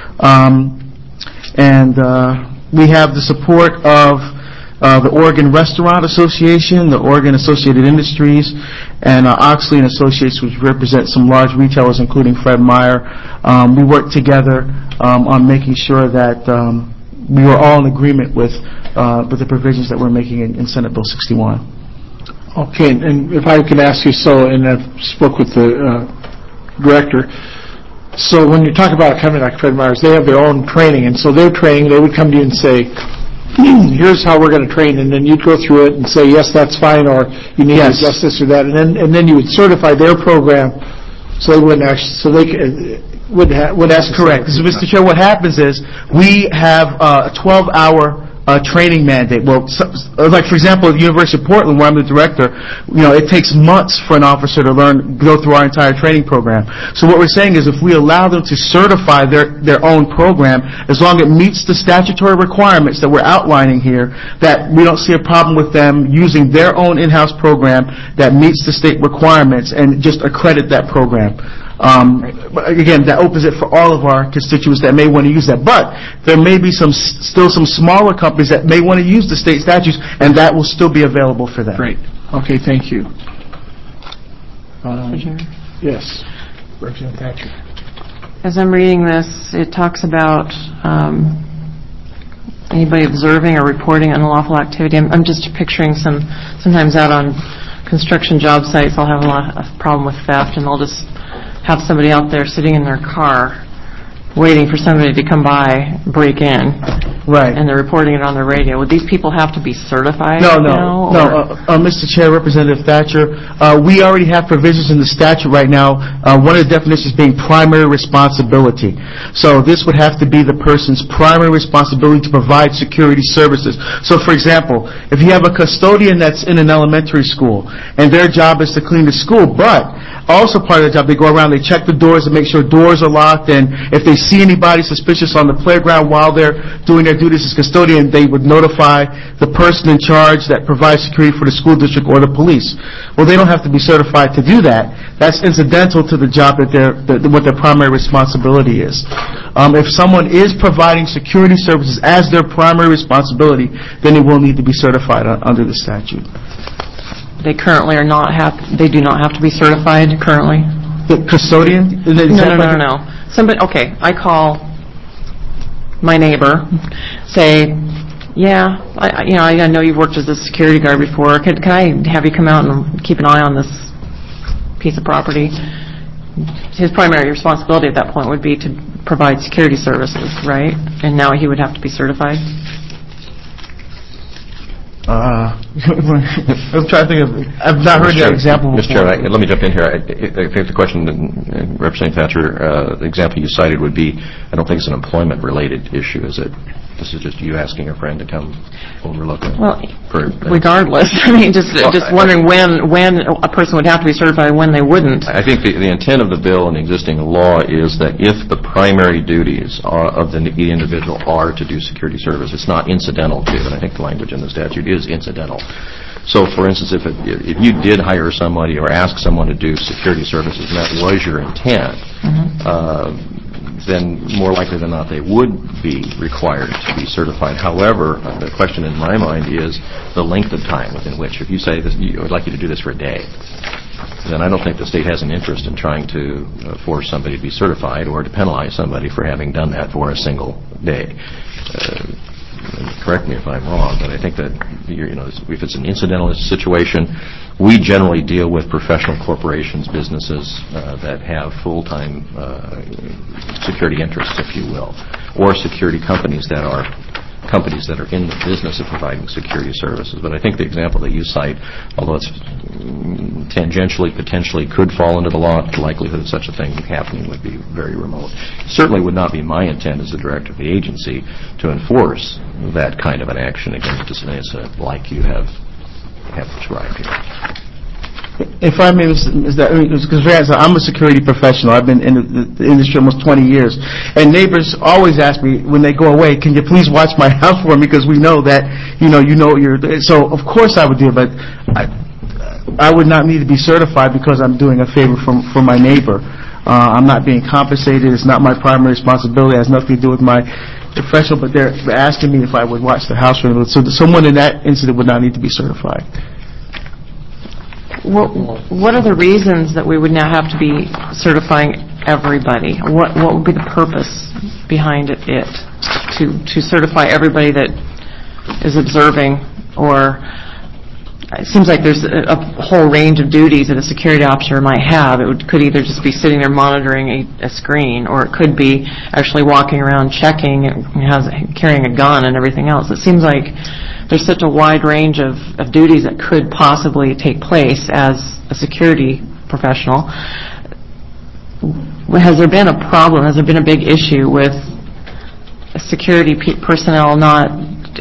We have the support of the Oregon Restaurant Association, the Oregon Associated Industries, and Oxley & Associates, which represent some large retailers, including Fred Meyer. We work together on making sure that we were all in agreement with the provisions that we're making in Senate Bill 61. Okay, and if I could ask you, and I've spoke with the director, so when you talk about a company like Fred Meyer's, they have their own training, and so their training, they would come to you and say, here's how we're going to train, and then you'd go through it and say, yes, that's fine, or you need to adjust this or that, and then you would certify their program so they wouldn't actually, so they would ask. Correct. So, Mr. Chair, what happens is we have a 12-hour training mandate. Well, like for example, at the University of Portland, where I'm the director, it takes months for an officer to go through our entire training program. So what we're saying is if we allow them to certify their own program, as long as it meets the statutory requirements that we're outlining here, that we don't see a problem with them using their own in-house program that meets the state requirements and just accredit that program. But again, that opens it for all of our constituents that may want to use that. But there may be still some smaller companies that may want to use the state statutes, and that will still be available for them. Great. Okay, thank you. Yes. Representative Thatcher. As I'm reading this, it talks about anybody observing or reporting unlawful activity. I'm just picturing sometimes out on construction job sites, I'll have a problem with theft, and I'll just have somebody out there sitting in their car waiting for somebody to come by, break in. Right. And they're reporting it on the radio. Would these people have to be certified? No. Mr. Chair, Representative Thatcher, we already have provisions in the statute right now. One of the definitions being primary responsibility. So this would have to be the person's primary responsibility to provide security services. So, for example, if you have a custodian that's in an elementary school and their job is to clean the school, but also part of the job, they go around, they check the doors and make sure doors are locked, and if they see anybody suspicious on the playground while they're doing their duties as custodian, they would notify the person in charge that provides security for the school district or the police. Well, they don't have to be certified to do that. That's incidental to the job that what their primary responsibility is. If someone is providing security services as their primary responsibility, then they will need to be certified under the statute. They currently they do not have to be certified currently? The custodian? No. Somebody, okay, I call my neighbor, say, I know you've worked as a security guard before. Can I have you come out and keep an eye on this piece of property? His primary responsibility at that point would be to provide security services, right? And now he would have to be certified? I'm trying to think of, I've not heard that example before. Mr. Chairman, let me jump in here. I think the question, Representative Thatcher, the example you cited would be, I don't think it's an employment-related issue, is it? This is just you asking a friend to come overlook it? Well, regardless, I mean, just wondering when a person would have to be certified and when they wouldn't. I think the intent of the bill and the existing law is that if the primary duties of the individual are to do security service, it's not incidental to, and I think the language in the statute is incidental. So, for instance, if you did hire somebody or ask someone to do security services and that was your intent, then more likely than not they would be required to be certified. However, the question in my mind is the length of time within which, if you say that I would like you to do this for a day, then I don't think the state has an interest in trying to force somebody to be certified or to penalize somebody for having done that for a single day. Correct me if I'm wrong, but I think that if it's an incidental situation, we generally deal with professional corporations, businesses that have full-time security interests, if you will, or security companies that are in the business of providing security services. But I think the example that you cite, although it's tangentially, potentially could fall into the law, the likelihood of such a thing happening would be very remote. It certainly would not be my intent as the director of the agency to enforce that kind of an action against dismiss like you have described here. If I may, because I'm a security professional. I've been in the industry almost 20 years. And neighbors always ask me when they go away, can you please watch my house for me? Because we know that, so of course I would do it, but I would not need to be certified because I'm doing a favor for my neighbor. I'm not being compensated. It's not my primary responsibility. It has nothing to do with my professional, but they're asking me if I would watch the house for them. So someone in that incident would not need to be certified. What are the reasons that we would now have to be certifying everybody? What would be the purpose behind it to certify everybody that is observing? Or it seems like there's a whole range of duties that a security officer might have. It could either just be sitting there monitoring a screen, or it could be actually walking around checking and carrying a gun and everything else. It seems like there's such a wide range of duties that could possibly take place as a security professional. Has there been a problem? Has there been a big issue with security personnel not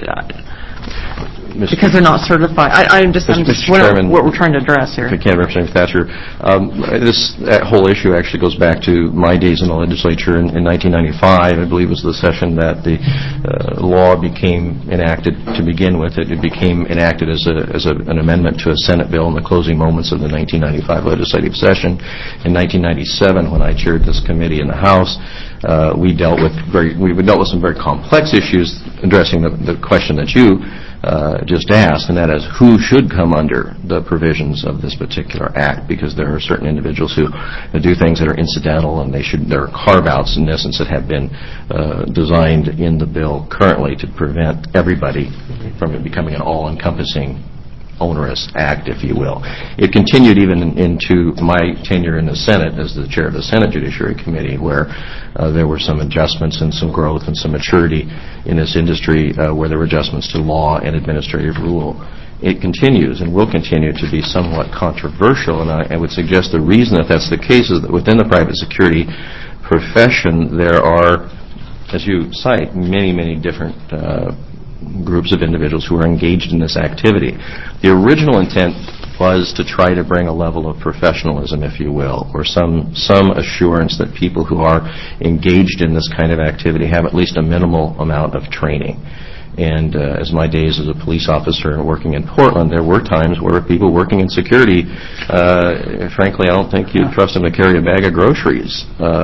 because they're not certified? I'm just wondering what we're trying to address here. If I can, Representative Thatcher, that whole issue actually goes back to my days in the legislature in 1995. I believe was the session that the law became enacted to begin with. It became enacted as an amendment to a Senate bill in the closing moments of the 1995 legislative session. In 1997, when I chaired this committee in the House, we dealt with some very complex issues addressing the question that you just asked, and that is who should come under the provisions of this particular act, because there are certain individuals who do things that are incidental, and there are carve-outs in essence that have been designed in the bill currently to prevent everybody from it becoming an all-encompassing onerous act, if you will. It continued even into my tenure in the Senate as the chair of the Senate Judiciary Committee, where there were some adjustments and some growth and some maturity in this industry where there were adjustments to law and administrative rule. It continues and will continue to be somewhat controversial, and I would suggest the reason that that's the case is that within the private security profession there are, as you cite, many, many different groups of individuals who are engaged in this activity. The original intent was to try to bring a level of professionalism, if you will, or some assurance that people who are engaged in this kind of activity have at least a minimal amount of training. And as my days as a police officer and working in Portland, there were times where people working in security, frankly, I don't think you'd trust them to carry a bag of groceries,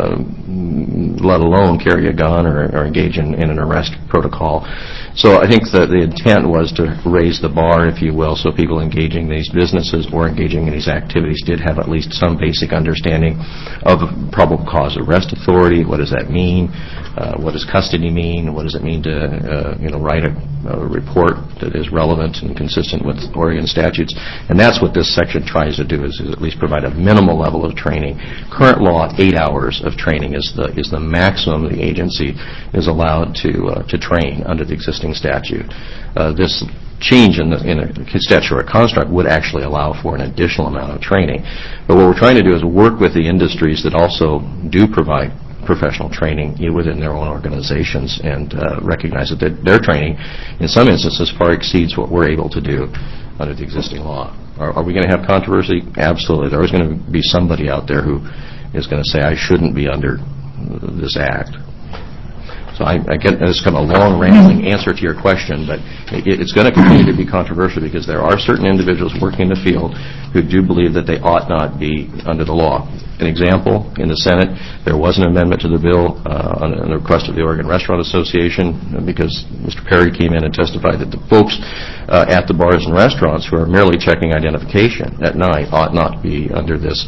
let alone carry a gun or engage in an arrest protocol. So I think that the intent was to raise the bar, if you will, so people engaging in these businesses or engaging in these activities did have at least some basic understanding of probable cause arrest authority. What does that mean? What does custody mean? What does it mean to write a report that is relevant and consistent with Oregon statutes? And that's what this section tries to do, is at least provide a minimal level of training. Current law, 8 hours of training is the maximum the agency is allowed to train under the existing statute. This change in a statutory construct would actually allow for an additional amount of training. But what we're trying to do is work with the industries that also do provide professional training within their own organizations and recognize that their training, in some instances, far exceeds what we're able to do under the existing law. Are we going to have controversy? Absolutely. There is going to be somebody out there who is going to say, I shouldn't be under this act. So I get this kind of a long, rambling answer to your question, but it's going to continue to be controversial because there are certain individuals working in the field who do believe that they ought not be under the law. An example, in the Senate, there was an amendment to the bill on the request of the Oregon Restaurant Association because Mr. Perry came in and testified that the folks at the bars and restaurants who are merely checking identification at night ought not be under this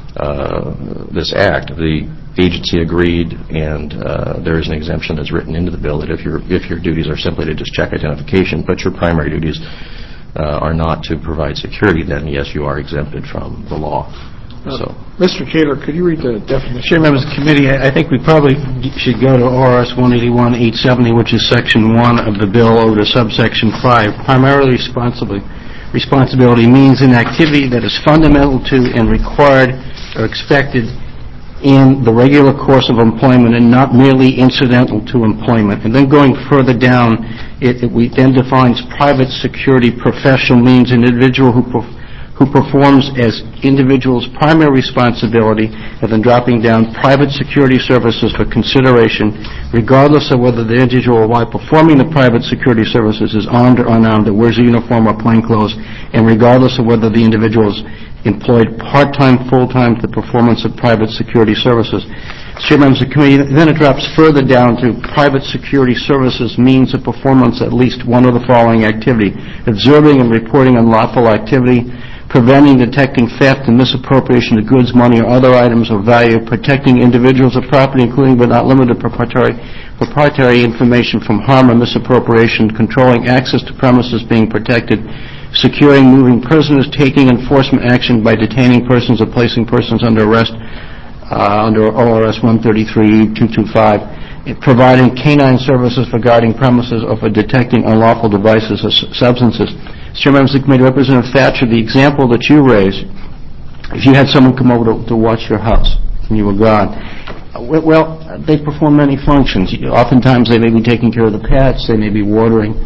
act. The agency agreed, and there is an exemption that's written into the bill that if your duties are simply to just check identification, but your primary duties are not to provide security, then yes, you are exempted from the law. Mr. Kaler, could you read the definition? Chair, members of the committee, I think we probably should go to ORS 181-870, which is Section 1 of the bill, over to subsection 5. Primarily responsibility means an activity that is fundamental to and required or expected in the regular course of employment and not merely incidental to employment. And then going further down, we then defines private security professional means an individual who performs as individual's primary responsibility, and then dropping down private security services for consideration, regardless of whether the individual, while performing the private security services, is armed or unarmed, or wears a uniform or plainclothes, and regardless of whether the individual is employed part-time, full-time, to the performance of private security services. Chair, members of the committee, then it drops further down to private security services means the performance at least one of the following activity: observing and reporting unlawful activity, preventing, detecting theft and misappropriation of goods, money, or other items of value, protecting individuals or property, including but not limited to proprietary information from harm or misappropriation, controlling access to premises being protected, securing, moving prisoners, taking enforcement action by detaining persons or placing persons under arrest under ORS 133-225, providing canine services for guarding premises or for detecting unlawful devices or substances. Chair, members of the committee, Representative Thatcher, the example that you raised, if you had someone come over to watch your house and you were gone, well, they perform many functions. Oftentimes they may be taking care of the pets, they may be watering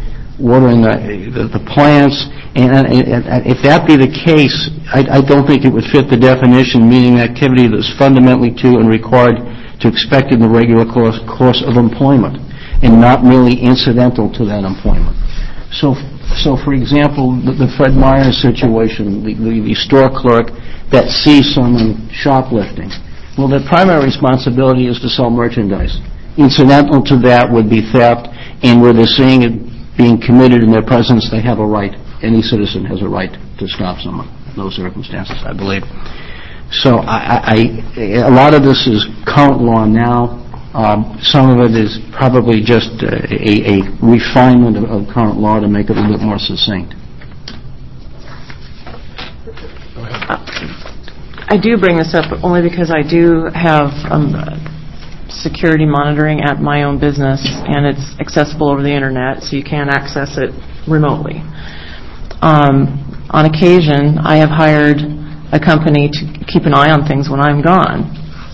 the plants, and if that be the case, I don't think it would fit the definition, meaning activity that's fundamentally to and required to expect in the regular course of employment, and not merely incidental to that employment. So for example, the Fred Myers situation, the store clerk that sees someone shoplifting, well, their primary responsibility is to sell merchandise. Incidental to that would be theft, and where they're seeing it being committed in their presence, they have a right. Any citizen has a right to stop someone in those circumstances, I believe. So a lot of this is current law now. Some of it is probably just a refinement of current law to make it a little bit more succinct. I do bring this up only because I do have security monitoring at my own business, and it's accessible over the internet, so you can access it remotely. On occasion, I have hired a company to keep an eye on things when I'm gone.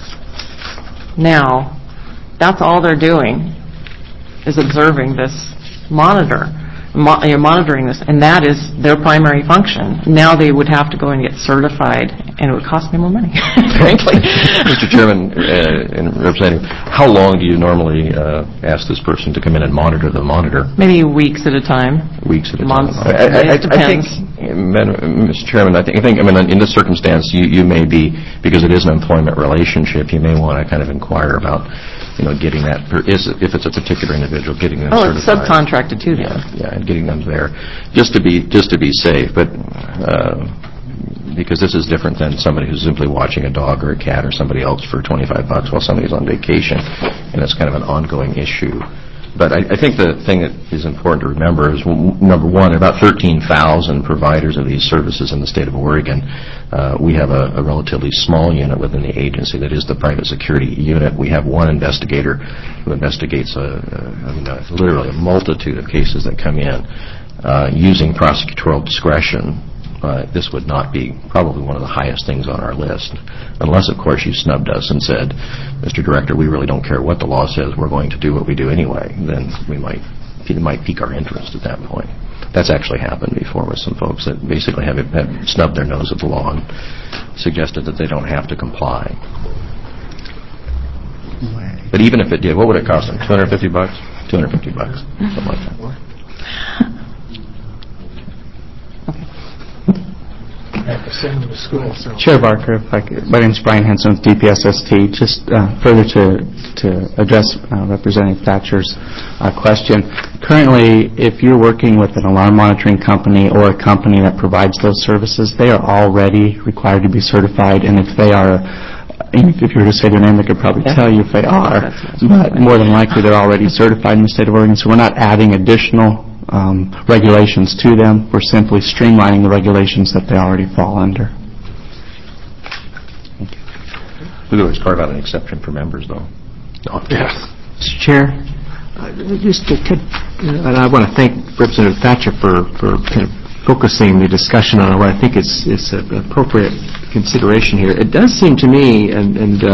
Now, that's all they're doing is observing this monitoring this, and that is their primary function. Now they would have to go and get certified, and it would cost me more money, frankly. Mr. Chairman and Representative, how long do you normally ask this person to come in and monitor the monitor? Maybe weeks at a time. Weeks at a months, time. It depends. Mr. Chairman, I think in this circumstance, you may be, because it is an employment relationship, you may want to kind of inquire about, getting that, if it's a particular individual, getting them certified. It's subcontracted to them. Yeah, and getting them there, just to be safe. But because this is different than somebody who's simply watching a dog or a cat or somebody else for $25 while somebody's on vacation, and it's kind of an ongoing issue. But I think the thing that is important to remember is, number one, about 13,000 providers of these services in the state of Oregon. We have a relatively small unit within the agency that is the private security unit. We have one investigator who investigates literally a multitude of cases that come in using prosecutorial discretion. This would not be probably one of the highest things on our list, unless, of course, you snubbed us and said, Mr. Director, we really don't care what the law says, we're going to do what we do anyway. Then it might pique our interest at that point. That's actually happened before with some folks that basically have snubbed their nose at the law and suggested that they don't have to comply. But even if it did, what would it cost them? $250? $250, something like that. Chair Barker, my name is Brian Henson with DPSST. Just further to address Representative Thatcher's question. Currently, if you're working with an alarm monitoring company or a company that provides those services, they are already required to be certified, and if they are, if you were to say their name, they could probably tell you if they are, but more than likely they're already certified in the state of Oregon, so we're not adding additional regulations to them. We're simply streamlining the regulations that they already fall under. We could always carve out an exception for members, though. Yes. Mr. Chair, and I want to thank Representative Thatcher for kind of focusing the discussion on what I think is an appropriate consideration here. It does seem to me, and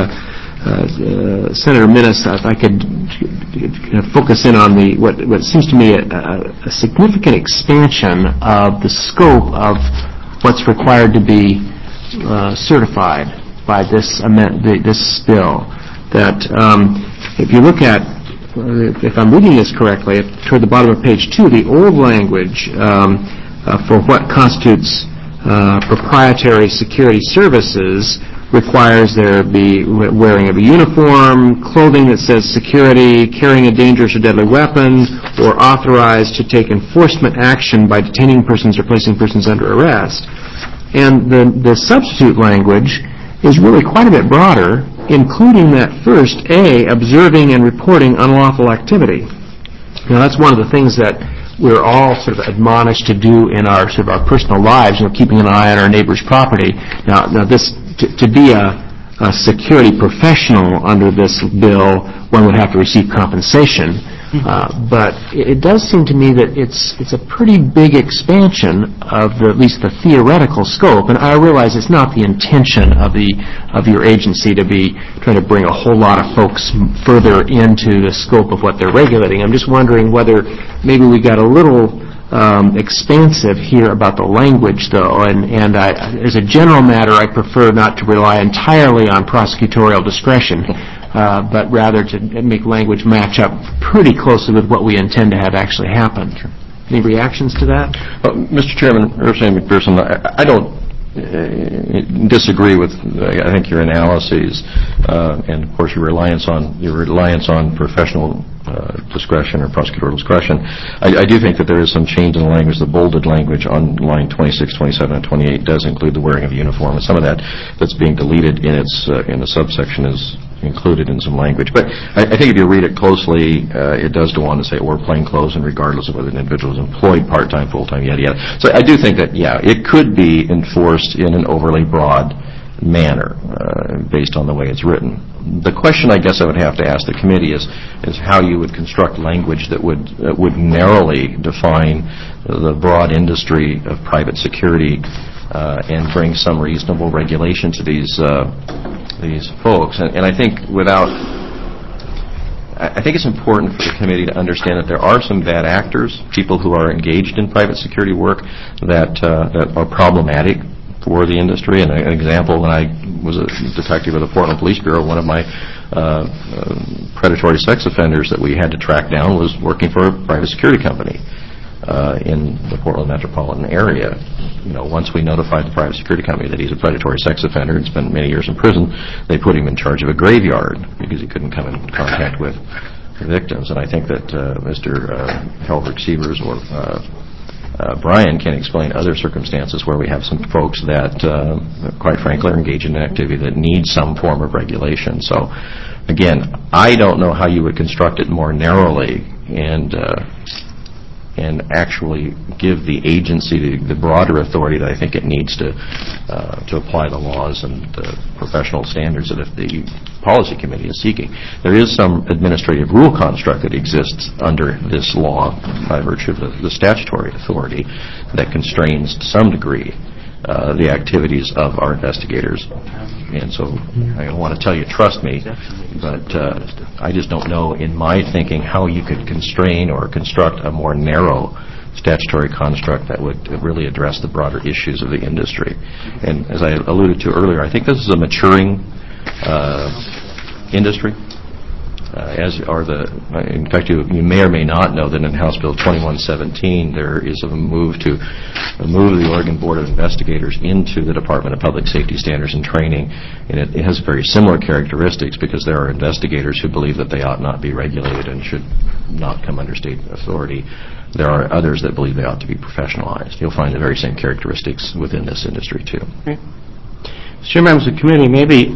Senator Minnis, if I could focus in on what seems to me a significant expansion of the scope of what's required to be certified by this bill. That if you look at, if I'm reading this correctly, toward the bottom of page 2, the old language for what constitutes proprietary security services requires there be wearing of a uniform, clothing that says security, carrying a dangerous or deadly weapon, or authorized to take enforcement action by detaining persons or placing persons under arrest. And the substitute language is really quite a bit broader, including that first A, observing and reporting unlawful activity. Now, that's one of the things that we're all sort of admonished to do in our personal lives, keeping an eye on our neighbor's property. Now this to be a security professional under this bill, one would have to receive compensation. But it does seem to me that it's a pretty big expansion of at least the theoretical scope. And I realize it's not the intention of your agency to be trying to bring a whole lot of folks further into the scope of what they're regulating. I'm just wondering whether maybe we got a little expansive here about the language, though, and as a general matter, I prefer not to rely entirely on prosecutorial discretion, but rather to make language match up pretty closely with what we intend to have actually happen. Any reactions to that? Mr. Chairman, Representative McPherson, I don't disagree with, I think, your analyses, and of course your reliance on professional discretion or prosecutorial discretion. I do think that there is some change in the language. The bolded language on line 26, 27, and 28 does include the wearing of a uniform, and some of that's being deleted in the subsection is included in some language. But I think if you read it closely, it does go on to say, or plain clothes, and regardless of whether an individual is employed part-time, full-time, yada, yada. So I do think that, yeah, it could be enforced in an overly broad manner based on the way it's written. The question I guess I would have to ask the committee is how you would construct language that would narrowly define the broad industry of private security and bring some reasonable regulation to these folks. And I think I think it's important for the committee to understand that there are some bad actors, people who are engaged in private security work that are problematic for the industry. And an example, when I was a detective with the Portland Police Bureau, one of my predatory sex offenders that we had to track down was working for a private security company in the Portland metropolitan area. Once we notified the private security company that he's a predatory sex offender and spent many years in prison, they put him in charge of a graveyard because he couldn't come in contact with victims. And I think that Mr. Helberg-Sievers or Brian can explain other circumstances where we have some folks that, quite frankly, are engaged in an activity that needs some form of regulation. So, again, I don't know how you would construct it more narrowly and actually give the agency the broader authority that I think it needs to apply the laws and the professional standards that the policy committee is seeking. There is some administrative rule construct that exists under this law by virtue of the statutory authority that constrains to some degree the activities of our investigators. And so I don't want to tell you, trust me, but I just don't know in my thinking how you could constrain or construct a more narrow statutory construct that would really address the broader issues of the industry. And as I alluded to earlier, I think this is a maturing industry. In fact, you may or may not know that in House Bill 2117 there is a move to move the Oregon Board of Investigators into the Department of Public Safety Standards and Training, and it has very similar characteristics because there are investigators who believe that they ought not be regulated and should not come under state authority. There are others that believe they ought to be professionalized. You'll find the very same characteristics within this industry too. Mr. Members of the committee, maybe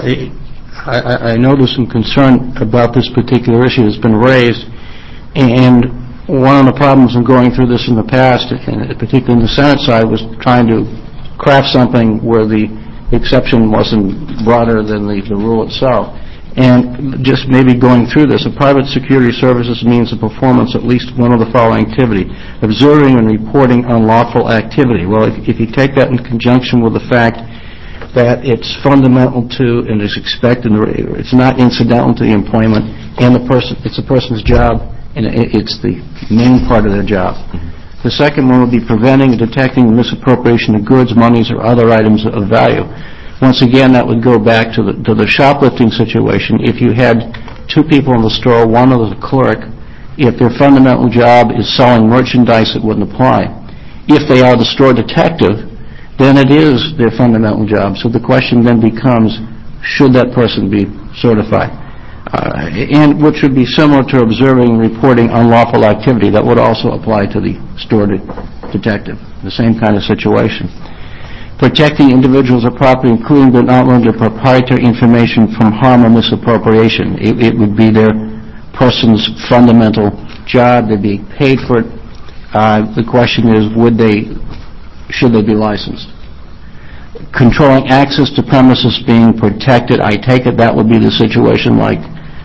I know there's some concern about this particular issue that's been raised, and one of the problems in going through this in the past, and particularly in the Senate side, was trying to craft something where the exception wasn't broader than the rule itself. And just maybe going through this, a private security services means the performance of at least one of the following activity: observing and reporting unlawful activity. Well, if you take that in conjunction with the fact that it's fundamental to and is expected, it's not incidental to the employment, and it's the person's job, and it's the main part of their job. The second one would be preventing and detecting the misappropriation of goods, monies, or other items of value. Once again, that would go back to the shoplifting situation. If you had two people in the store, one was a clerk, if their fundamental job is selling merchandise, it wouldn't apply. If they are the store detective, then it is their fundamental job. So the question then becomes, should that person be certified? And which would be similar to observing and reporting unlawful activity. That would also apply to the store detective, the same kind of situation. Protecting individuals or property, including but not limited to proprietary information from harm or misappropriation. It would be their person's fundamental job. They'd be paid for it. The question is, should they be licensed? Controlling access to premises being protected, I take it that would be the situation like,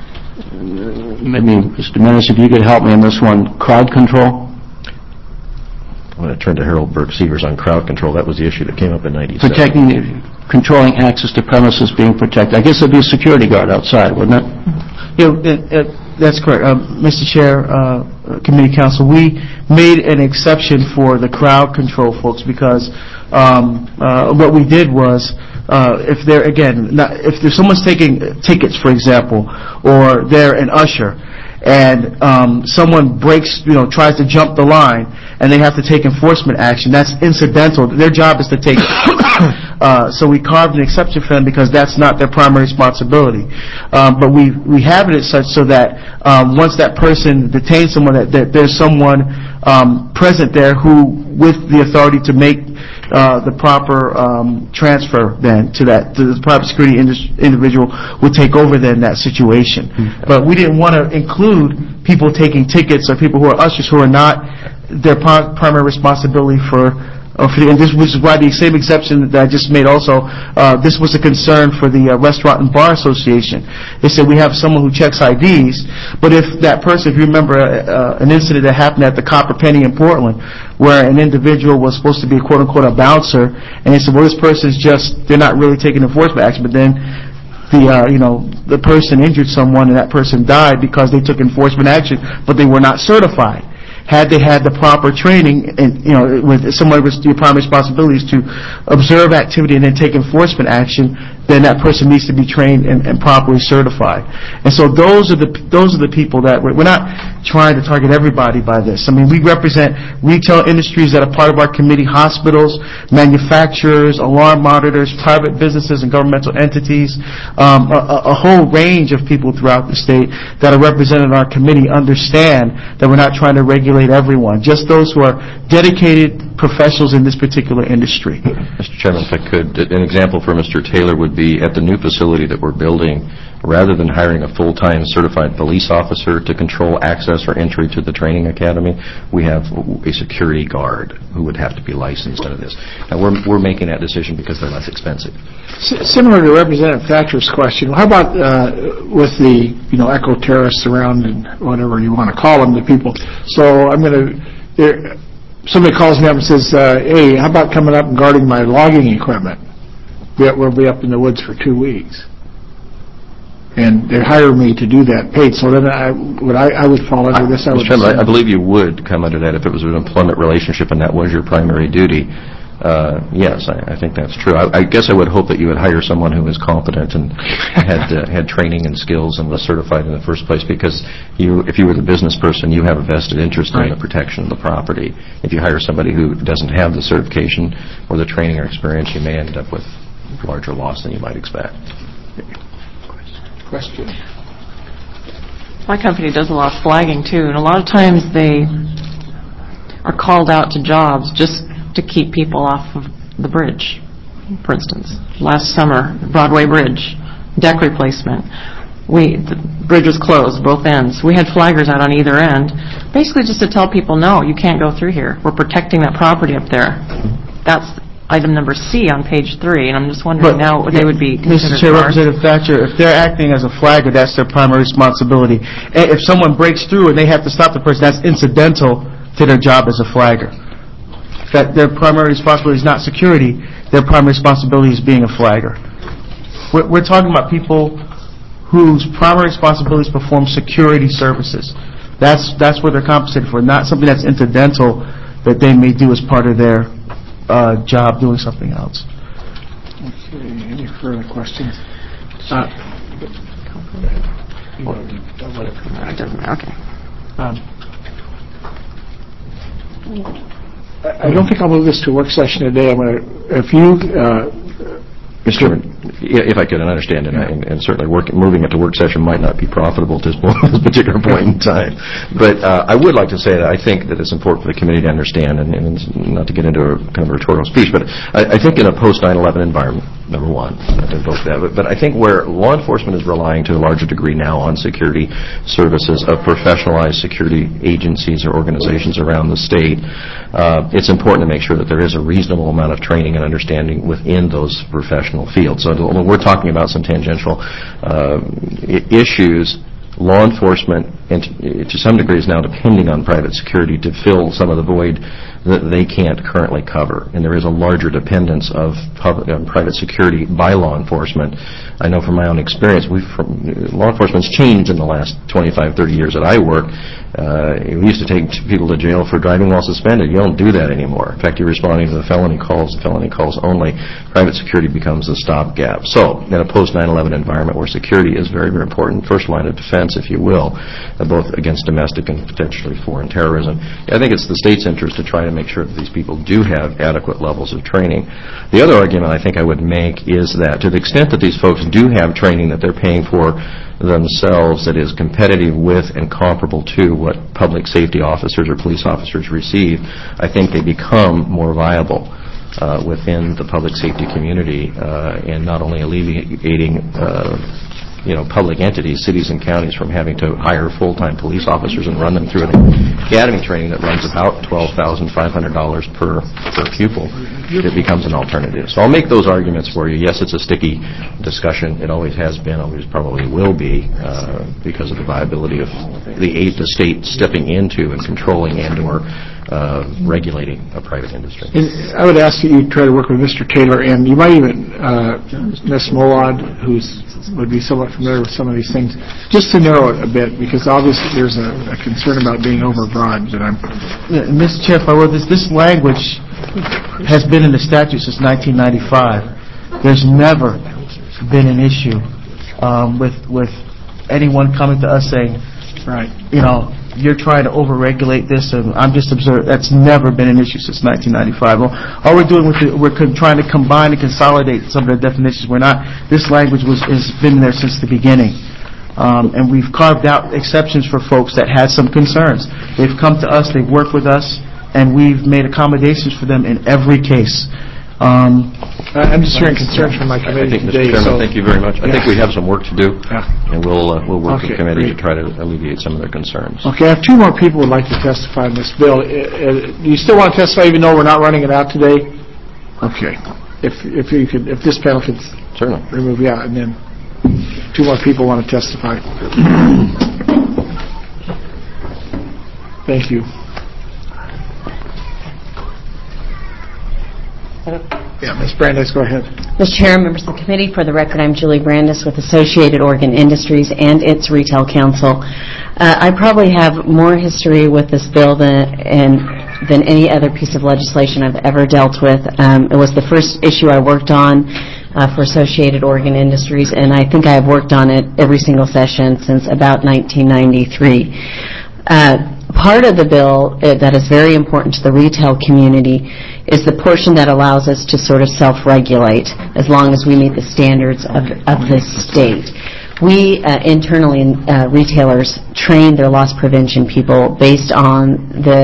maybe Mr. Menace, if you could help me on this one, crowd control? I'm going to turn to Harold Burke-Severs on crowd control. That was the issue that came up in 97. Controlling access to premises being protected. I guess it would be a security guard outside, wouldn't it? That's correct. Mr. Chair, Committee Counsel, we made an exception for the crowd control folks because what we did was if there's someone's taking tickets, for example, or they're an usher, and someone tries to jump the line, and they have to take enforcement action, that's incidental. Their job is to take it. So we carved an exception for them because that's not their primary responsibility. But we have it as such so that once that person detains someone, that there's someone present there who, with the authority to make the proper transfer then to the private security individual would take over then that situation. But we didn't want to include people taking tickets or people who are ushers who are not their primary responsibility and this is why the same exception that I just made also, this was a concern for the Restaurant and Bar Association. They said we have someone who checks IDs, but if that person, if you remember an incident that happened at the Copper Penny in Portland, where an individual was supposed to be a quote-unquote a bouncer, and they said, well, this person's they're not really taking enforcement action, but then the person injured someone and that person died because they took enforcement action, but they were not certified. Had they had the proper training, and with someone with your primary responsibility is to observe activity and then take enforcement action, then that person needs to be trained and properly certified. And so those are the people that we're not trying to target everybody by this. I mean, we represent retail industries that are part of our committee: hospitals, manufacturers, alarm monitors, private businesses and governmental entities, a whole range of people throughout the state that are represented in our committee understand that we're not trying to regulate everyone, just those who are dedicated professionals in this particular industry. Mr. Chairman, if I could, an example for Mr. Taylor would would be at the new facility that we're building, rather than hiring a full-time certified police officer to control access or entry to the training academy, we have a security guard who would have to be licensed under this. Now, we're making that decision because they're less expensive. Similar to Representative Thatcher's question, how about with the, eco terrorists around and whatever you want to call them, the people? So somebody calls me up and says, hey, how about coming up and guarding my logging equipment? We'll be up in the woods for 2 weeks. And they hire me to do that paid. So then I would fall under this. I believe you would come under that if it was an employment relationship and that was your primary duty. Yes, I think that's true. I guess I would hope that you would hire someone who was competent and had training and skills and was certified in the first place, because if you were the business person, you have a vested interest in the protection of the property. If you hire somebody who doesn't have the certification or the training or experience, you may end up with larger loss than you might expect. Question. My company does a lot of flagging, too, and a lot of times they are called out to jobs just to keep people off of the bridge. For instance, last summer, Broadway Bridge, deck replacement. The bridge was closed, both ends. We had flaggers out on either end, basically just to tell people, no, you can't go through here. We're protecting that property up there. That's item number C on page 3, and I'm just wondering now they would be considered. Mr. Chair, Representative Thatcher, if they're acting as a flagger, that's their primary responsibility. And if someone breaks through and they have to stop the person, that's incidental to their job as a flagger. That their primary responsibility is not security, their primary responsibility is being a flagger. We're talking about people whose primary responsibility is to perform security services. That's what they're compensated for, not something that's incidental that they may do as part of their job doing something else. Okay, any further questions? Okay. I don't think I'll move this to a work session today. I'm going to, if you, Mr. Chairman, if I could, and understand, and certainly moving it to work session might not be profitable at this particular point in time. But I would like to say that I think that it's important for the committee to understand, and not to get into a kind of a rhetorical speech, but I think in a post-9/11 environment, number one, I didn't vote for that, but I think where law enforcement is relying to a larger degree now on security services of professionalized security agencies or organizations around the state, it's important to make sure that there is a reasonable amount of training and understanding within those professional fields. So when we're talking about some tangential issues, law enforcement, and to some degree, is now depending on private security to fill some of the void that they can't currently cover. And there is a larger dependence of private security by law enforcement. I know from my own experience, law enforcement's changed in the last 25, 30 years that I work. We used to take people to jail for driving while suspended. You don't do that anymore. In fact, you're responding to the felony calls only. Private security becomes a stopgap. So, in a post-9/11 environment where security is very, very important, first line of defense, if you will, both against domestic and potentially foreign terrorism, I think it's the state's interest to try to make sure that these people do have adequate levels of training. The other argument I think I would make is that to the extent that these folks do have training that they're paying for themselves that is competitive with and comparable to what public safety officers or police officers receive, I think they become more viable within the public safety community and not only alleviating public entities, cities and counties, from having to hire full-time police officers and run them through an academy training that runs about $12,500 per pupil. It becomes an alternative. So I'll make those arguments for you. Yes, it's a sticky discussion. It always has been, always probably will be, because of the viability of the state stepping into and controlling and or regulating a private industry. And I would ask that you try to work with Mr. Taylor, and you might even, Ms. Molad, who would be somewhat familiar with some of these things, just to narrow it a bit, because obviously there's a concern about being overbroad. Mr. Chair, if I were this language has been in the statute since 1995. There's never been an issue with anyone coming to us saying, right, you're trying to overregulate this, and I'm just observing. That's never been an issue since 1995. All we're doing we're trying to combine and consolidate some of the definitions. We're not. This language has been there since the beginning, and we've carved out exceptions for folks that had some concerns. They've come to us, they've worked with us, and we've made accommodations for them in every case. I'm just hearing concerns from my committee today. Mr. Chairman, thank you very much. I think we have some work to do, and we'll work with the committee to great. try to alleviate some of their concerns. Okay, I have two more people who would like to testify on this bill. Do you still want to testify even though we're not running it out today? Okay. If this panel could Certainly remove, and then two more people want to testify. Thank you. Yeah, Ms. Brandeis, go ahead. Mr. Chair, members of the committee, for the record, I'm Julie Brandeis with Associated Oregon Industries and its Retail Council. I probably have more history with this bill than any other piece of legislation I've ever dealt with. It was the first issue I worked on for Associated Oregon Industries, and I think I have worked on it every single session since about 1993. Part of the bill that is very important to the retail community is the portion that allows us to sort of self-regulate as long as we meet the standards of this state. We internally, retailers, train their loss prevention people based on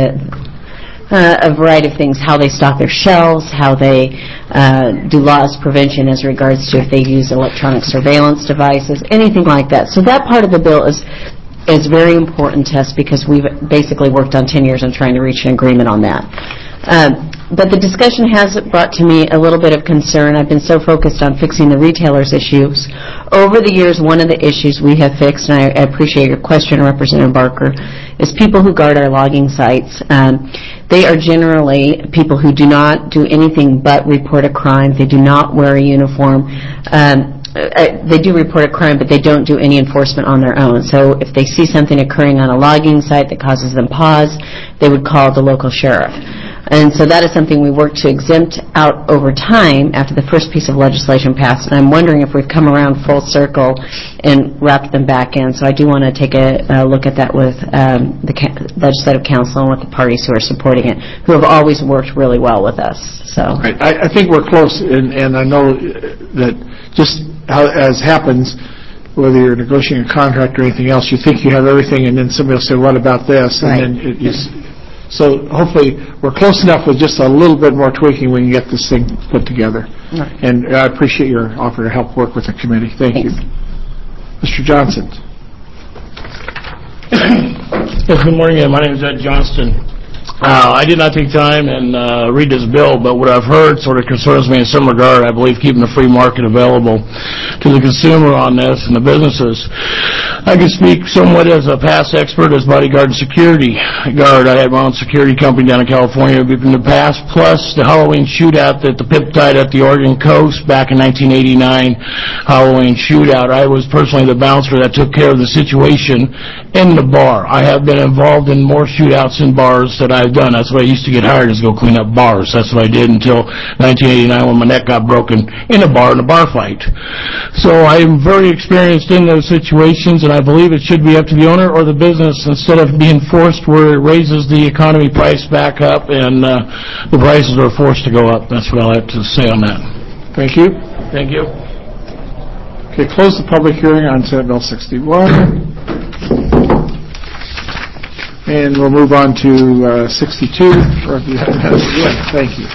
a variety of things, how they stock their shelves, how they do loss prevention as regards to if they use electronic surveillance devices, anything like that. So that part of the bill is very important to us because we've basically worked on 10 years on trying to reach an agreement on that. But the discussion has brought to me a little bit of concern. I've been so focused on fixing the retailers' issues. Over the years, one of the issues we have fixed, and I appreciate your question, Representative Barker, is people who guard our logging sites. They are generally people who do not do anything but report a crime. They do not wear a uniform. They do report a crime, but they don't do any enforcement on their own. So if they see something occurring on a logging site that causes them pause, they would call the local sheriff. And so that is something we work to exempt out over time after the first piece of legislation passed. And I'm wondering if we've come around full circle and wrapped them back in. So I do want to take a look at that with the Legislative Council and with the parties who are supporting it, who have always worked really well with us. So I think we're close, and I know that just as happens, whether you're negotiating a contract or anything else, you think you have everything, and then somebody will say, what about this? Right. And then so hopefully we're close enough with just a little bit more tweaking we can get this thing put together. Right. And I appreciate your offer to help work with the committee. Thank you. Mr. Johnson. Yes, good morning. My name is Ed Johnston. I did not take time and read this bill, but what I've heard sort of concerns me in some regard. I believe keeping the free market available to the consumer on this and the businesses. I can speak somewhat as a past expert as bodyguard and security guard. I had my own security company down in California in the past, plus the Halloween shootout at the Piptide at the Oregon coast back in 1989 Halloween shootout. I was personally the bouncer that took care of the situation in the bar. I have been involved in more shootouts in bars that I've done. That's what I used to get hired, is go clean up bars. That's what I did until 1989 when my neck got broken in a bar fight. So I am very experienced in those situations, and I believe it should be up to the owner or the business instead of being forced where it raises the economy price back up and the prices are forced to go up. That's what I have to say on that. Thank you. Thank you. Okay, close the public hearing on Senate Bill 61. And we'll move on to 62. Thank you.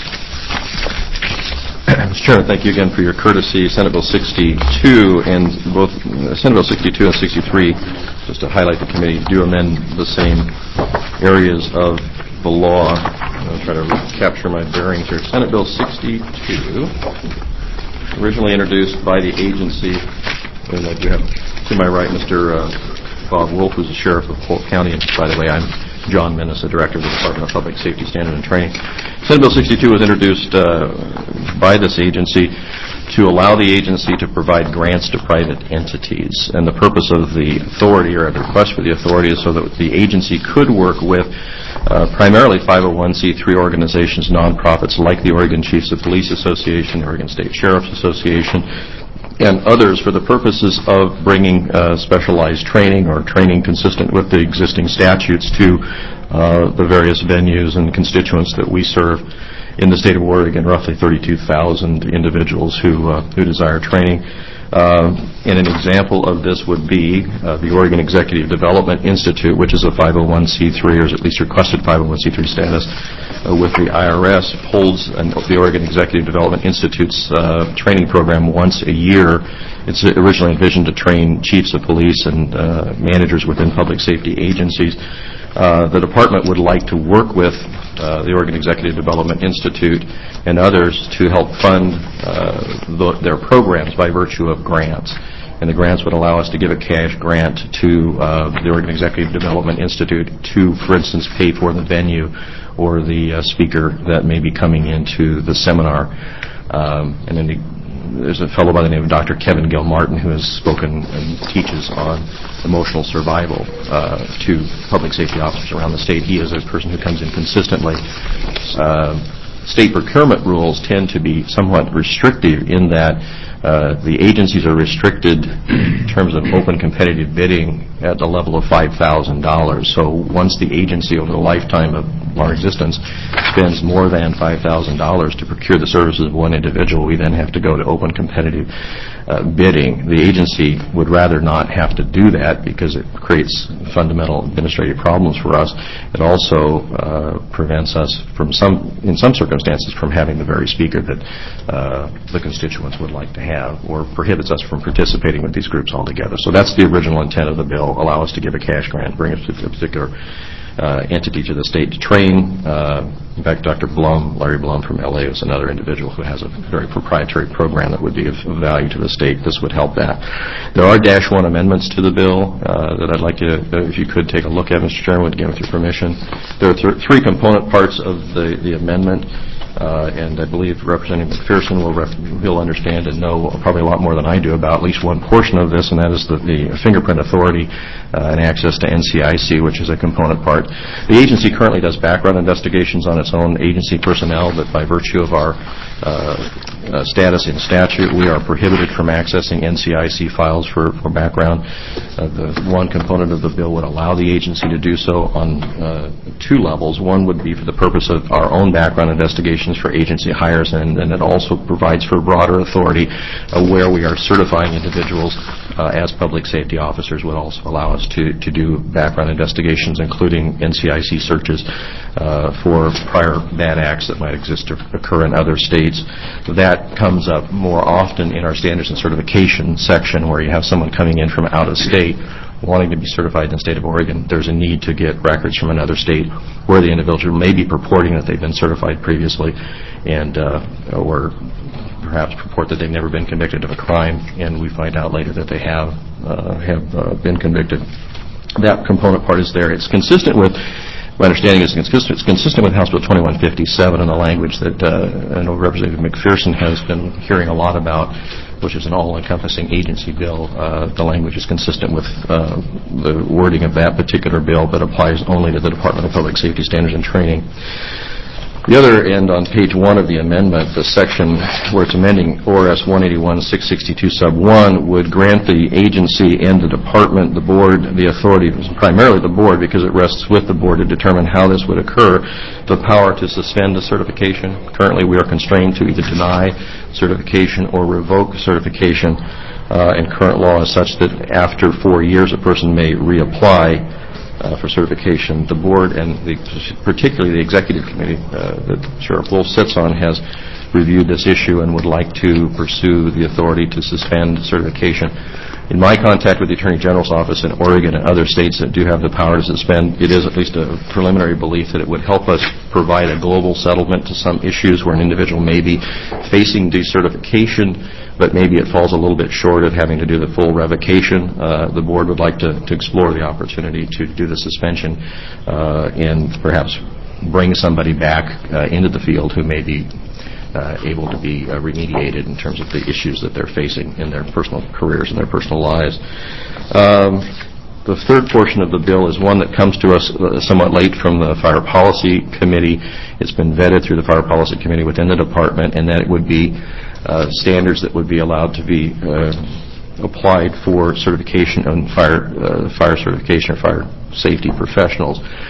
Mr. Chairman, thank you again for your courtesy. Senate Bill 62 and both Senate Bill 62 and 63, just to highlight the committee, do amend the same areas of the law. I'll try to capture my bearings here. Senate Bill 62, originally introduced by the agency, and I do have to my right Mr. Bob Wolf, who's the sheriff of Polk County, and by the way, I'm John Minnis, the director of the Department of Public Safety Standard and Training. Senate Bill 62 was introduced by this agency to allow the agency to provide grants to private entities. And the purpose of the authority, or the request for the authority, is so that the agency could work with primarily 501c3 organizations, nonprofits like the Oregon Chiefs of Police Association, the Oregon State Sheriff's Association, and others for the purposes of bringing specialized training or training consistent with the existing statutes to the various venues and constituents that we serve in the state of Oregon, roughly 32,000 individuals who desire training. And an example of this would be the Oregon Executive Development Institute, which is a 501c3, or at least requested 501c3 status, with the IRS holds the Oregon Executive Development Institute's training program once a year. It's originally envisioned to train chiefs of police and managers within public safety agencies. The department would like to work with the Oregon Executive Development Institute and others to help fund their programs by virtue of grants. And the grants would allow us to give a cash grant to the Oregon Executive Development Institute to, for instance, pay for the venue or the speaker that may be coming into the seminar. And then there's a fellow by the name of Dr. Kevin Gilmartin who has spoken and teaches on emotional survival to public safety officers around the state. He is a person who comes in consistently. State procurement rules tend to be somewhat restrictive in that the agencies are restricted in terms of open competitive bidding at the level of $5,000. So once the agency over the lifetime of our existence spends more than $5,000 to procure the services of one individual, we then have to go to open competitive bidding. The agency would rather not have to do that because it creates fundamental administrative problems for us. It also prevents us from in some circumstances from having the very speaker that the constituents would like to have, or prohibits us from participating with these groups altogether. So that's the original intent of the bill: allow us to give a cash grant, bring us to a particular entity to the state to train. In fact, Dr. Blum, Larry Blum from LA, is another individual who has a very proprietary program that would be of value to the state. This would help that. There are -1 amendments to the bill that I'd like you to, if you could, take a look at, Mr. Chairman, again with your permission. There are three component parts of the amendment. And I believe Representative McPherson will understand and know probably a lot more than I do about at least one portion of this, and that is the fingerprint authority and access to NCIC, which is a component part. The agency currently does background investigations on its own agency personnel, but by virtue of our status in statute, we are prohibited from accessing NCIC files for background. The one component of the bill would allow the agency to do so on two levels. One would be for the purpose of our own background investigations for agency hires, and it also provides for broader authority where we are certifying individuals as public safety officers would also allow us to do background investigations, including NCIC searches for prior bad acts that might exist or occur in other states. That comes up more often in our standards and certification section, where you have someone coming in from out of state wanting to be certified in the state of Oregon. There's a need to get records from another state where the individual may be purporting that they've been certified previously, and or perhaps purport that they've never been convicted of a crime, and we find out later that they have been convicted. That component part is there. It's consistent with, my understanding is it's consistent with House Bill 2157 and the language that I know Representative McPherson has been hearing a lot about, which is an all-encompassing agency bill. The language is consistent with the wording of that particular bill, but applies only to the Department of Public Safety Standards and Training. The other end on page 1 of the amendment, the section where it's amending ORS 181-662 sub 1, would grant the agency and the department, the board, the authority, primarily the board because it rests with the board to determine how this would occur, the power to suspend a certification. Currently we are constrained to either deny certification or revoke certification, and current law is such that after 4 years a person may reapply for certification. The board and particularly the executive committee that Sheriff Wolf sits on has reviewed this issue and would like to pursue the authority to suspend certification. In my contact with the Attorney General's office in Oregon and other states that do have the power to suspend, it is at least a preliminary belief that it would help us provide a global settlement to some issues where an individual may be facing decertification, but maybe it falls a little bit short of having to do the full revocation. The board would like to explore the opportunity to do the suspension and perhaps bring somebody back into the field who may be able to be remediated in terms of the issues that they're facing in their personal careers and their personal lives. The third portion of the bill is one that comes to us somewhat late from the Fire Policy Committee. It's been vetted through the Fire Policy Committee within the department, and that it would be standards that would be allowed to be applied for certification on fire certification or fire safety professionals.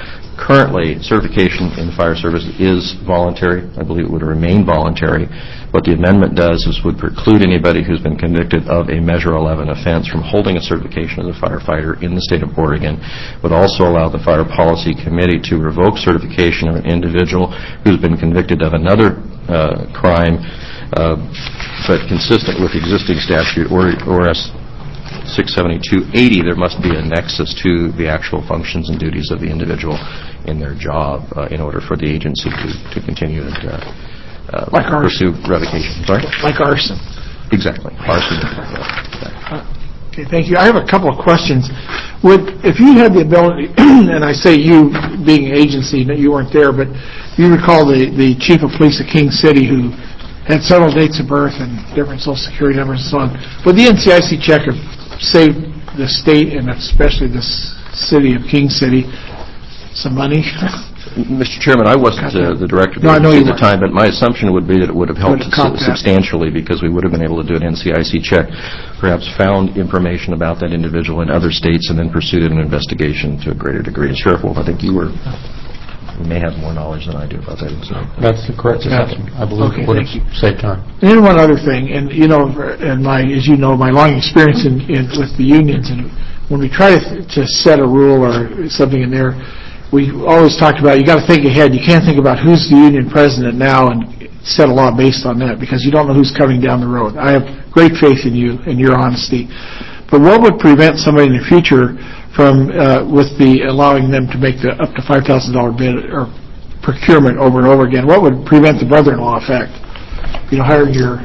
Currently, certification in the fire service is voluntary. I believe it would remain voluntary. What the amendment does is would preclude anybody who's been convicted of a Measure 11 offense from holding a certification as a firefighter in the state of Oregon. Would also allow the Fire Policy Committee to revoke certification of an individual who's been convicted of another crime, but consistent with the existing statute, ORS 67280, there must be a nexus to the actual functions and duties of the individual in their job in order for the agency to continue and pursue revocation. Sorry? Like arson. Exactly. Arson. Okay, thank you. I have a couple of questions. If you had the ability, and I say you being an agency, you weren't there, but you recall the chief of police of King City who had several dates of birth and different Social Security numbers and so on. Would the NCIC check have saved the state and especially this city of King City some money? Mr. Chairman, I wasn't the director of the agency at the time, but my assumption would be that it would have helped substantially because we would have been able to do an NCIC check, perhaps found information about that individual in other states, and then pursued an investigation to a greater degree. And Sheriff Wolf, I think you may have more knowledge than I do about that incident. That's the correct assessment. I believe it would have saved time. And then one other thing, and as you know, my long experience with the unions, and when we try to set a rule or something in there, we always talked about you got to think ahead. You can't think about who's the union president now and set a law based on that because you don't know who's coming down the road. I have great faith in you and your honesty. But what would prevent somebody in the future from with the allowing them to make the up to $5,000 bid or procurement over and over again? What would prevent the brother-in-law effect? Hiring your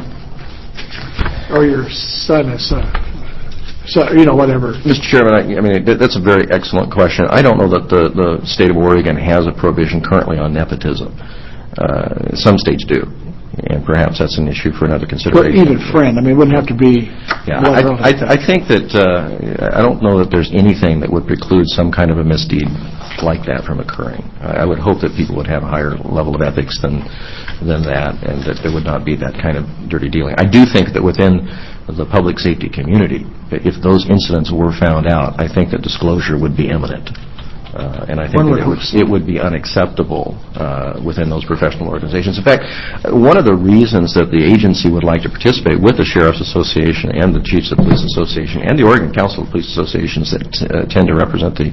son as whatever. Mr. Chairman, I mean that's a very excellent question. I don't know that the state of Oregon has a prohibition currently on nepotism. Some states do. And perhaps that's an issue for another consideration. But even friend, it wouldn't have to be... Yeah, I think that, I don't know that there's anything that would preclude some kind of a misdeed like that from occurring. I would hope that people would have a higher level of ethics than that, and that there would not be that kind of dirty dealing. I do think that within the public safety community, if those incidents were found out, I think that disclosure would be imminent. And I think it would be unacceptable within those professional organizations. In fact, one of the reasons that the agency would like to participate with the Sheriff's Association and the Chiefs of Police Association and the Oregon Council of Police Associations that tend to represent the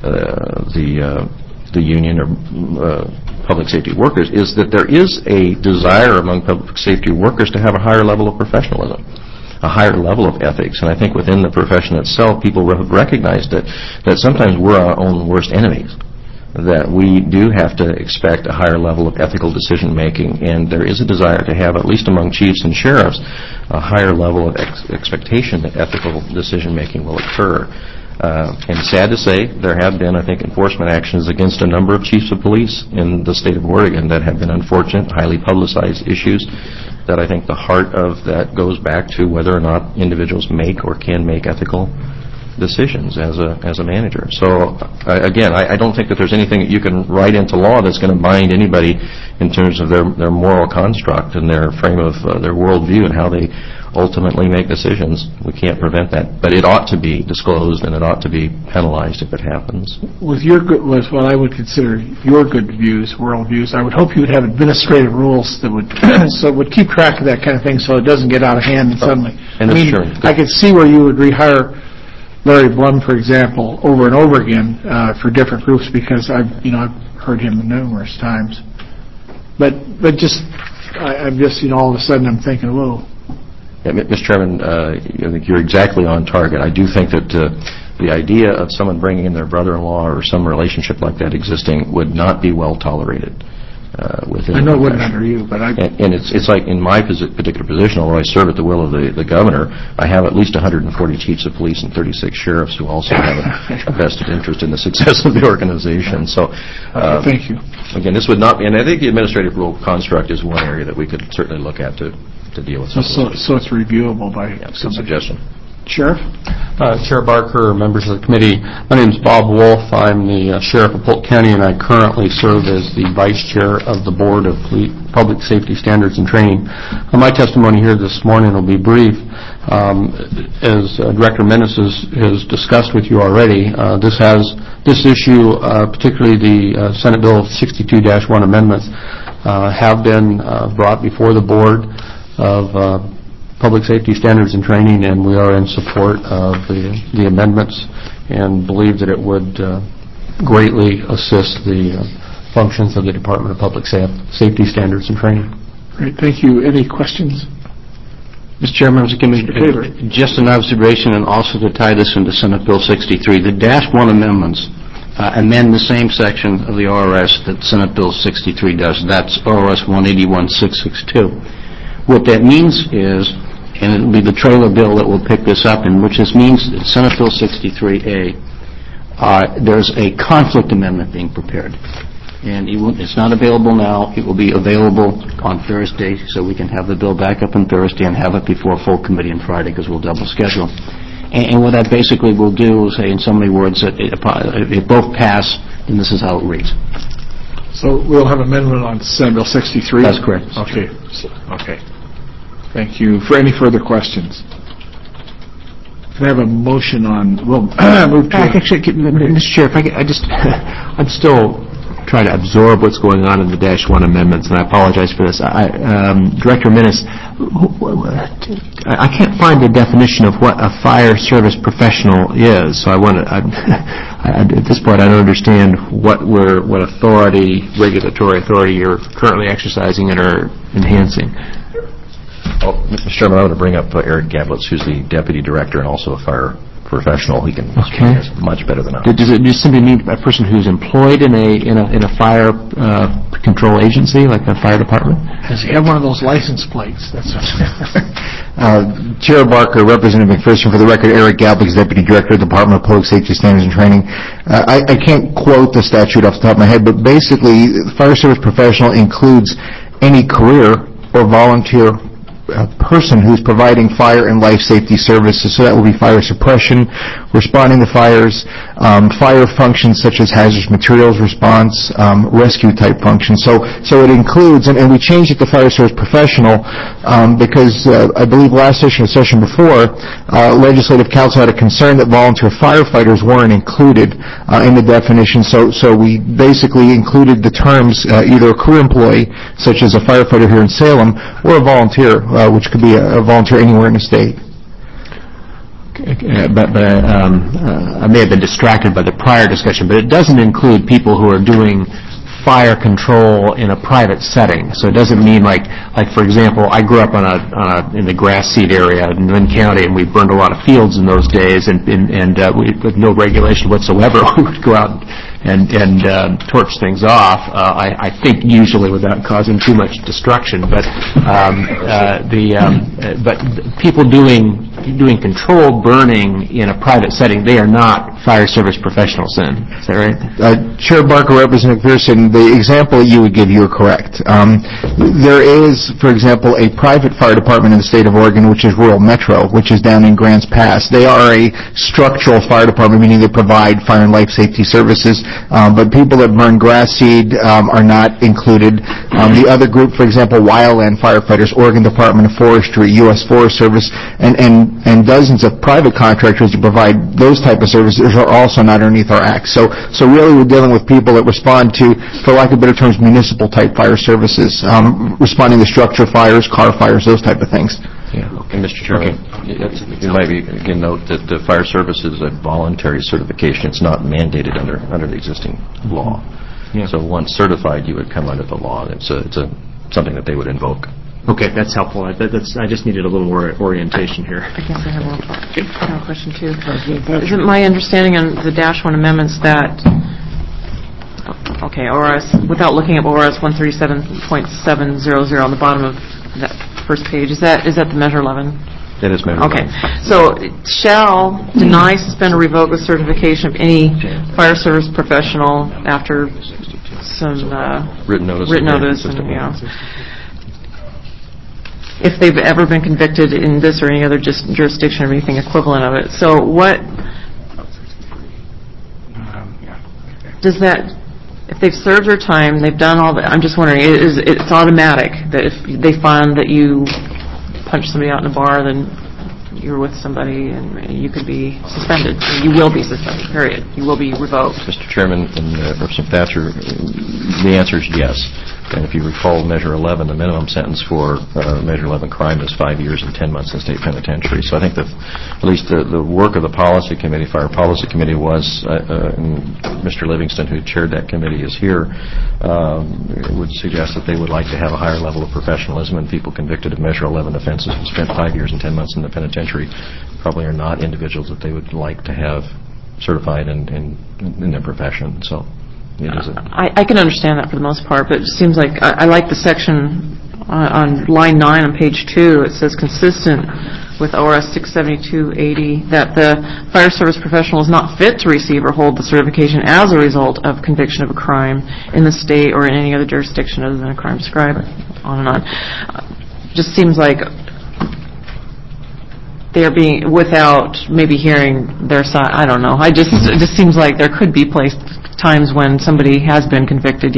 union or public safety workers is that there is a desire among public safety workers to have a higher level of professionalism, a higher level of ethics. And I think within the profession itself, people have recognized that sometimes we're our own worst enemies, that we do have to expect a higher level of ethical decision-making, and there is a desire to have, at least among chiefs and sheriffs, a higher level of expectation that ethical decision-making will occur. And sad to say, there have been, I think, enforcement actions against a number of chiefs of police in the state of Oregon that have been unfortunate, highly publicized issues that I think the heart of that goes back to whether or not individuals make or can make ethical decisions as a manager. So, again, I don't think that there's anything that you can write into law that's going to bind anybody in terms of their moral construct and their frame of their worldview and how they ultimately make decisions. We can't prevent that. But it ought to be disclosed and it ought to be penalized if it happens. With what I would consider your good views, world views, I would hope you would have administrative rules that would would keep track of that kind of thing so it doesn't get out of hand and suddenly. I could see where you would rehire Larry Blum, for example, over and over again for different groups because I've heard him numerous times. But I'm just all of a sudden I'm thinking, whoa. Yeah, Mr. Chairman, I think you're exactly on target. I do think that the idea of someone bringing in their brother-in-law or some relationship like that existing would not be well tolerated within. I know it wouldn't under you, but and it's like in my particular position, although I serve at the will of the governor, I have at least 140 chiefs of police and 36 sheriffs who also have a vested interest in the success of the organization. So, thank you. Again, this would not be, and I think the administrative rule construct is one area that we could certainly look at to deal with. So it's reviewable by some suggestion. Sheriff? Chair Barker, members of the committee, my name is Bob Wolf. I'm the Sheriff of Polk County, and I currently serve as the Vice Chair of the Board of Public Safety Standards and Training. My testimony here this morning will be brief. As Director Menace has discussed with you already, this issue, particularly the Senate Bill 62-1 amendments, have been brought before the Board of Public Safety Standards and Training, and we are in support of the amendments and believe that it would greatly assist the functions of the Department of Public Safety Standards and Training. Great, thank you. Any questions? Mr. Chair, members of the committee, just an observation, and also to tie this into Senate Bill 63. The -1 amendments amend the same section of the ORS that Senate Bill 63 does. That's ORS 181-662. What that means is, and it will be the trailer bill that will pick this up, and which this means that Senate Bill 63A, there's a conflict amendment being prepared. And it's not available now. It will be available on Thursday, so we can have the bill back up on Thursday and have it before a full committee on Friday, because we'll double schedule. And what that basically will do is say, in so many words, that if both pass, then this is how it reads. So we'll have amendment on Senate Bill 63? That's correct. Okay. Okay. Thank you. For any further questions? Can I have a motion on, we'll move to... Actually, Mr. Chair, if I'm still trying to absorb what's going on in the -1 amendments, and I apologize for this. Director Menace, I can't find the definition of what a fire service professional is, so at this point I don't understand what regulatory authority you're currently exercising and are enhancing. Mr. Chairman, I want to bring up Eric Gablitz, who's the Deputy Director and also a fire professional. He can explain this much better than I. Does it just simply mean a person who's employed in a fire control agency, like a fire department? Does he have one of those license plates? That's Chair Barker, Representative McPherson, for the record, Eric Gablitz, Deputy Director of the Department of Public Safety Standards and Training. I can't quote the statute off the top of my head, but basically, fire service professional includes any career or volunteer person who's providing fire and life safety services. So that will be fire suppression, responding to fires, fire functions such as hazardous materials response, rescue type functions. So it includes, and we changed it to fire service professional because I believe last session or session before, Legislative Council had a concern that volunteer firefighters weren't included in the definition. So we basically included the terms either a career employee, such as a firefighter here in Salem, or a volunteer, which could be a volunteer anywhere in the state. But I may have been distracted by the prior discussion, but it doesn't include people who are doing fire control in a private setting. So it doesn't mean like for example, I grew up in the grass seed area in Lynn County, and we burned a lot of fields in those days, and we, with no regulation whatsoever, we would go out and torch things off. I think usually without causing too much destruction, but people doing controlled burning in a private setting, they are not fire service professionals then. Is that right? Chair Barker, Representative Pearson, the example you would give, you are correct. There is, for example, a private fire department in the state of Oregon, which is Rural Metro, which is down in Grants Pass. They are a structural fire department, meaning they provide fire and life safety services, but people that burn grass seed are not included. The other group, for example, wildland firefighters, Oregon Department of Forestry, U.S. Forest Service, and dozens of private contractors to provide those type of services are also not underneath our act. So really we're dealing with people that respond to, for lack of better terms, municipal type fire services, responding to structure fires, car fires, those type of things. Yeah. Okay, Mr. Chairman, you might again note that the fire service is a voluntary certification. It's not mandated under the existing law. Yeah. So once certified, you would come under the law. It's something that they would invoke. Okay, that's helpful. I just needed a little more orientation here. I guess I have a question too. Is it my understanding on the -1 amendments that, okay, ORS, without looking up ORS 137.700 on the bottom of that first page, is that the Measure 11? That is Measure 11. Okay, so shall deny, suspend, or revoke the certification of any fire service professional after some written notice. And, if they've ever been convicted in this or any other jurisdiction or anything equivalent of it. So what does that, if they've served their time, they've done all that, I'm just wondering, it's automatic that if they find that you punch somebody out in a bar, then you're with somebody and you could be suspended. You will be suspended, period. You will be revoked. Mr. Chairman and Representative Thatcher, the answer is yes. And if you recall Measure 11, the minimum sentence for Measure 11 crime is 5 years and 10 months in state penitentiary. So I think that at least the work of the Policy Committee, Fire Policy Committee, was, and Mr. Livingston, who chaired that committee, is here, would suggest that they would like to have a higher level of professionalism, and people convicted of Measure 11 offenses who spent 5 years and 10 months in the penitentiary probably are not individuals that they would like to have certified in their profession. So I can understand that for the most part, but it seems like I like the section on line 9 on page 2. It says consistent with ORS 67280 that the fire service professional is not fit to receive or hold the certification as a result of conviction of a crime in the state or in any other jurisdiction other than a crime described, on and on. Just seems like they're being, without maybe hearing their side, I don't know. It just seems like there could be times when somebody has been convicted,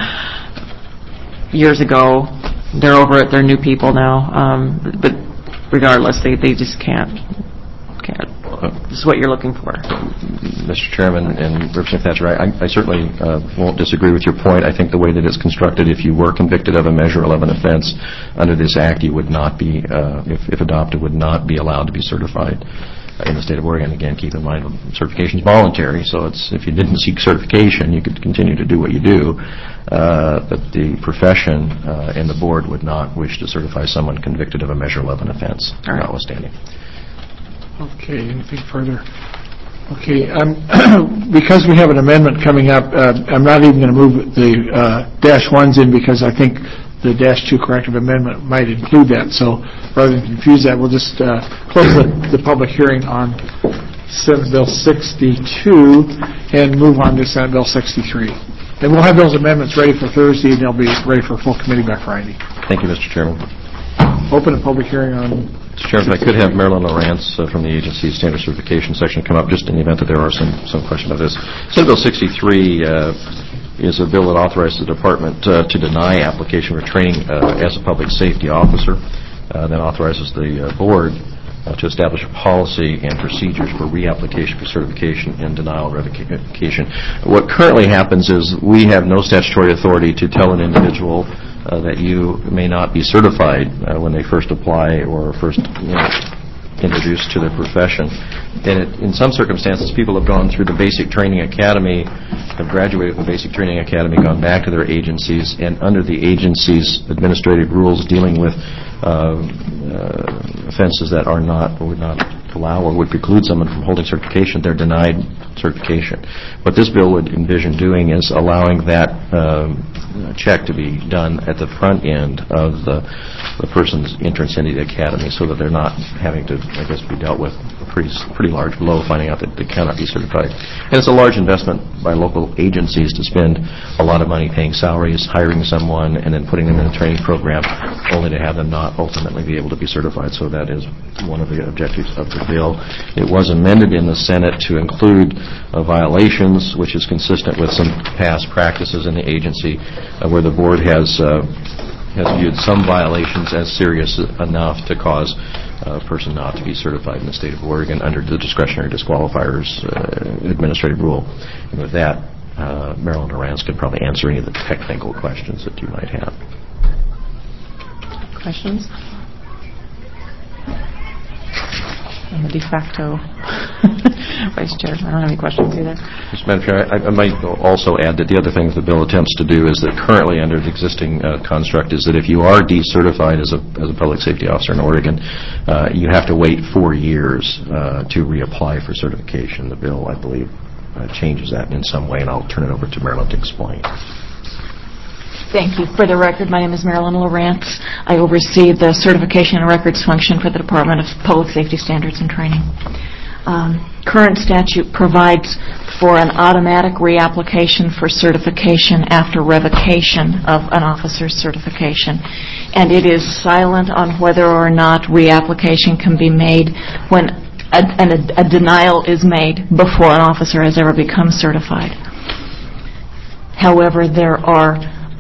years ago. They're over it. They're new people now. But regardless, they just can't. This is what you're looking for. Mr. Chairman and Representative Thatcher, I certainly won't disagree with your point. I think the way that it's constructed, if you were convicted of a Measure 11 offense under this Act, you would not be, if adopted, would not be allowed to be certified in the state of Oregon. Again, keep in mind, certification is voluntary, so if you didn't seek certification, you could continue to do what you do. But the profession and the board would not wish to certify someone convicted of a Measure 11 offense, notwithstanding. Okay, anything further? Okay, because we have an amendment coming up, I'm not even going to move the -1s in because I think the -2 corrective amendment might include that. So rather than confuse that, we'll just close the public hearing on Senate Bill 62 and move on to Senate Bill 63. And we'll have those amendments ready for Thursday, and they'll be ready for full committee by Friday. Thank you, Mr. Chairman. Open a public hearing on... Mr. Chairman, if I could have Marilyn Lawrence from the agency's standard certification section come up, just in the event that there are some question about this. Senate Bill 63 is a bill that authorizes the department to deny application for training as a public safety officer, then authorizes the board to establish a policy and procedures for reapplication for certification and denial of revocation. What currently happens is we have no statutory authority to tell an individual that you may not be certified when they first apply or first introduced to their profession. And in some circumstances, people have gone through the basic training academy, have graduated from the basic training academy, gone back to their agencies, and under the agency's administrative rules dealing with offenses that are not or would not allow or would preclude someone from holding certification, they're denied certification. What this bill would envision doing is allowing that check to be done at the front end of the person's entrance into the academy so that they're not having to, I guess, be dealt with a pretty large blow finding out that they cannot be certified. And it's a large investment by local agencies to spend a lot of money paying salaries, hiring someone, and then putting them in a training program only to have them not ultimately be able to be certified. So that is one of the objectives of the bill. It was amended in the Senate to include violations, which is consistent with some past practices in the agency where the board has viewed some violations as serious enough to cause a person not to be certified in the state of Oregon under the discretionary disqualifiers administrative rule. And with that, Marilyn Lawrence could probably answer any of the technical questions that you might have. Questions? I'm the de facto Vice Chair. I don't have any questions either. Mr. Madam Chair, I might also add that the other thing the bill attempts to do is that currently under the existing construct is that if you are decertified as a public safety officer in Oregon, you have to wait 4 years to reapply for certification. The bill, I believe, changes that in some way, and I'll turn it over to Marilyn to explain. Thank you. For the record, my name is Marilyn Lawrence. I oversee the certification and records function for the Department of Public Safety Standards and Training. Current statute provides for an automatic reapplication for certification after revocation of an officer's certification. And it is silent on whether or not reapplication can be made when a denial is made before an officer has ever become certified. However, there are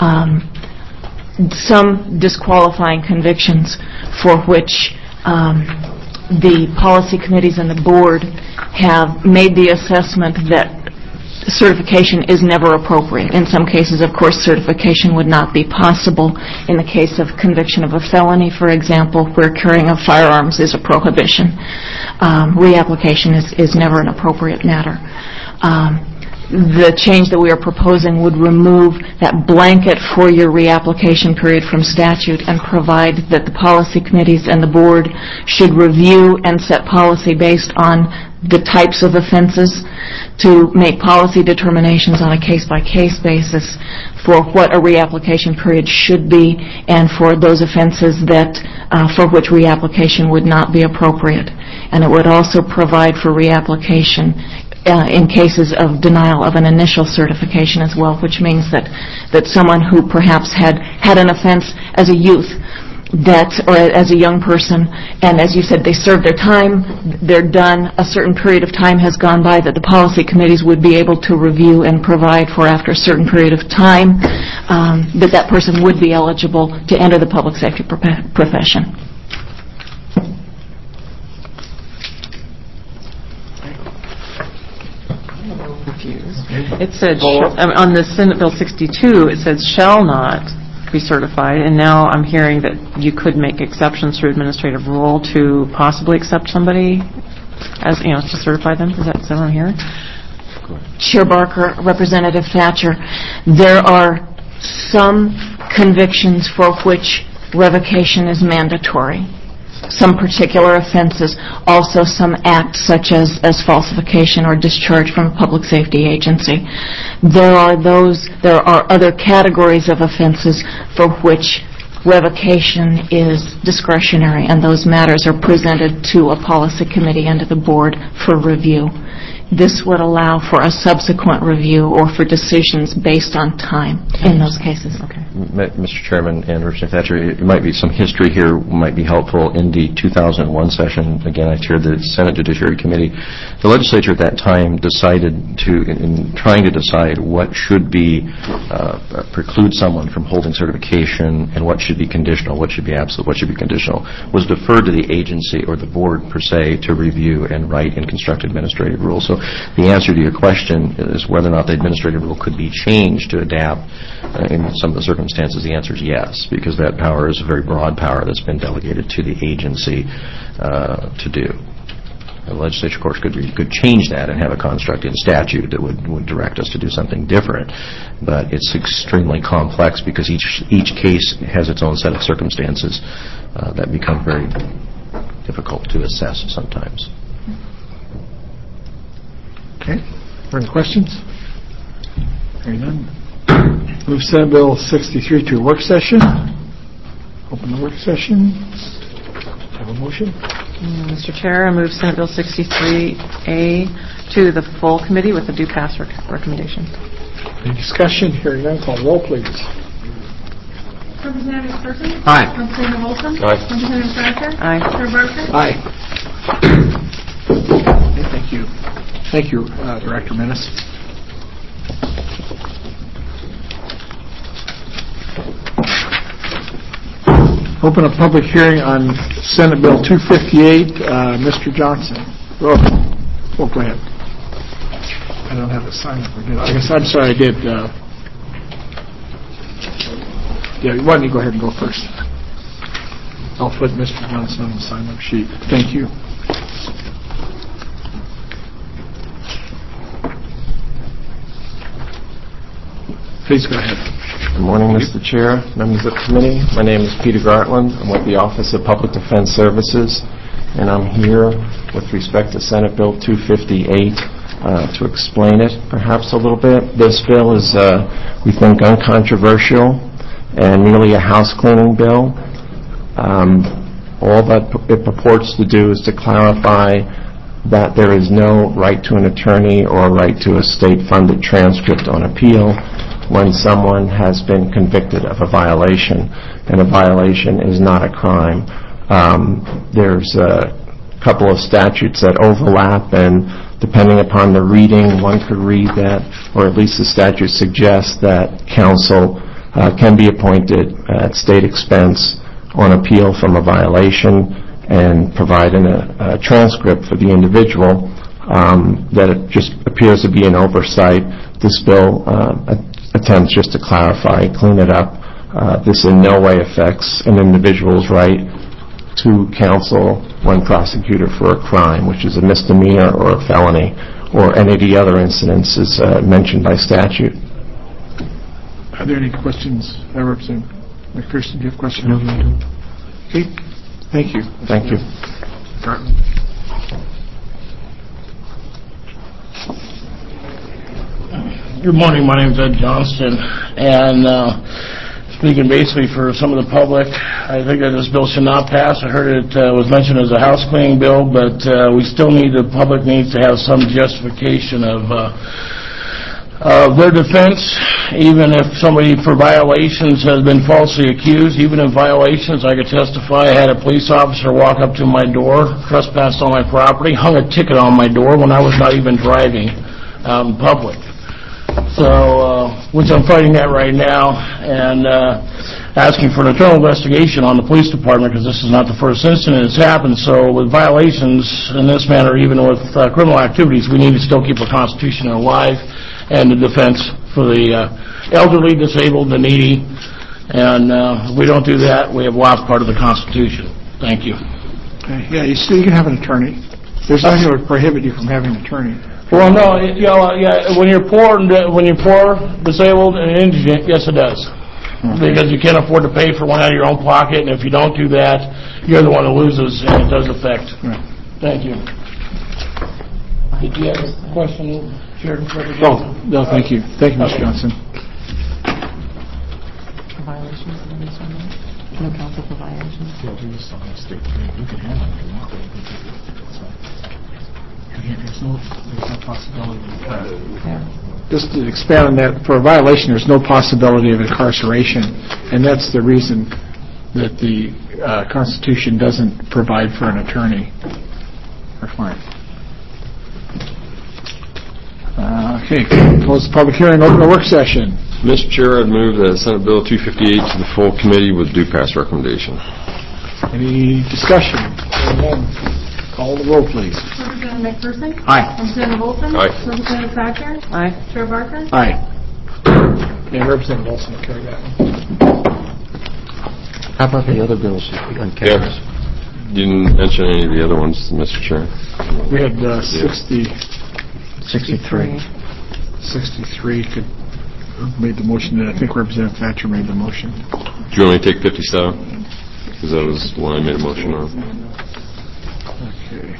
some disqualifying convictions for which the policy committees and the board have made the assessment that certification is never appropriate. In some cases, of course, certification would not be possible. In the case of conviction of a felony, for example, where carrying of firearms is a prohibition, reapplication is never an appropriate matter. The change that we are proposing would remove that blanket 4-year reapplication period from statute and provide that the policy committees and the board should review and set policy based on the types of offenses to make policy determinations on a case-by-case basis for what a reapplication period should be and for those offenses that for which reapplication would not be appropriate. And it would also provide for reapplication in cases of denial of an initial certification as well, which means that someone who perhaps had an offense as a youth or as a young person, and as you said, they served their time, they're done, a certain period of time has gone by, that the policy committees would be able to review and provide for after a certain period of time that person would be eligible to enter the public safety profession. It said, on the Senate Bill 62, it says shall not be certified, and now I'm hearing that you could make exceptions through administrative rule to possibly accept somebody as, to certify them. Is that what I'm hearing? Chair Barker, Representative Thatcher, there are some convictions for which revocation is mandatory. Some particular offenses, also some acts such as falsification or discharge from a public safety agency. There are other categories of offenses for which revocation is discretionary, and those matters are presented to a policy committee and to the board for review. This would allow for a subsequent review or for decisions based on time in those cases. Okay. Mr. Chairman and Representative Thatcher, it might be some history here might be helpful. In the 2001 session, again, I chaired the Senate Judiciary Committee. The legislature at that time decided in trying to decide what should be preclude someone from holding certification and what should be conditional, what should be absolute, what should be conditional, was deferred to the agency or the board per se to review and write and construct administrative rules. So the answer to your question is whether or not the administrative rule could be changed to adapt in some of the circumstances. The answer is yes, because that power is a very broad power that's been delegated to the agency to do. The legislature, of course, could change that and have a construct in statute that would direct us to do something different. But it's extremely complex because each case has its own set of circumstances that become very difficult to assess sometimes. Okay. Any questions? Hearing none. Move Senate Bill 63 to a work session. Open the work session. Have a motion? Mr. Chair, I move Senate Bill 63A to the full committee with a due pass recommendation. Any discussion? Hearing none. Call roll, please. Representative Perkins? Aye. Representative Olson? Aye. Representative Thatcher? Aye. Chair Barker? Aye. Okay, thank you. Thank you, Director Menace. Open a public hearing on Senate Bill 258. Mr. Johnson. Oh, go ahead. I don't have the sign up. I guess I'm sorry I did. Why don't you go ahead and go first? I'll put Mr. Johnson on the sign-up sheet. Thank you. Please go ahead. Good morning, Mr. Chair, members of the committee. My name is Peter Gartland. I'm with the Office of Public Defense Services, and I'm here with respect to Senate Bill 258 to explain it perhaps a little bit. This bill is, we think, uncontroversial and merely a house cleaning bill. All that it purports to do is to clarify that there is no right to an attorney or right to a state-funded transcript on appeal when someone has been convicted of a violation, and a violation is not a crime. There's a couple of statutes that overlap, and depending upon the reading, one could read that, or at least the statute suggests that counsel can be appointed at state expense on appeal from a violation and provide a transcript for the individual. That it just appears to be an oversight. This bill attempts just to clarify, clean it up. This in no way affects an individual's right to counsel when prosecuted for a crime, which is a misdemeanor or a felony, or any of the other incidences mentioned by statute. Are there any questions? Representative McPherson, do you have a question? No. Okay. Thank you. Thank you. Good morning. My name is Ed Johnston, and speaking basically for some of the public, I think that this bill should not pass. I heard it was mentioned as a house cleaning bill, but we still need, the public needs to have some justification of their defense, even if somebody for violations has been falsely accused. Even in violations, I could testify. I had a police officer walk up to my door, trespassed on my property, hung a ticket on my door when I was not even driving out in public. So, which I'm fighting that right now, and asking for an internal investigation on the police department, because this is not the first incident that's happened. So with violations in this manner, even with criminal activities, we need to still keep our Constitution alive and the defense for the elderly, disabled, the needy. And if we don't do that, we have lost part of the Constitution. Thank you. Okay. Yeah, you can have an attorney. There's nothing that would prohibit you from having an attorney. Well, no, when you're poor, disabled, and indigent, yes, it does. Because you can't afford to pay for one out of your own pocket, and if you don't do that, you're the one who loses, and it does affect. Right. Thank you. Did you have a question, Chair? No, thank you. Thank you, Mr. Johnson. For violations, no counsel for violations. You can have it if you want. There's no possibility. Just to expand on that, for a violation, there's no possibility of incarceration, and that's the reason that the Constitution doesn't provide for an attorney or client. Okay, close the public hearing, open the work session. Mr. Chair, I'd move that Senate Bill 258 to the full committee with due pass recommendation. Any discussion? Call the roll, please. Representative McPherson? Aye. Representative Olson? Aye. Representative Thatcher? Aye. Chair Barker? Aye. And Representative Olson will carry that one. How about the other bills on cameras? You didn't mention any of the other ones, Mr. Chair. We had 63 made the motion, and I think Representative Thatcher made the motion. Do you want me to take 57? Because that was the one I made a motion on. Okay.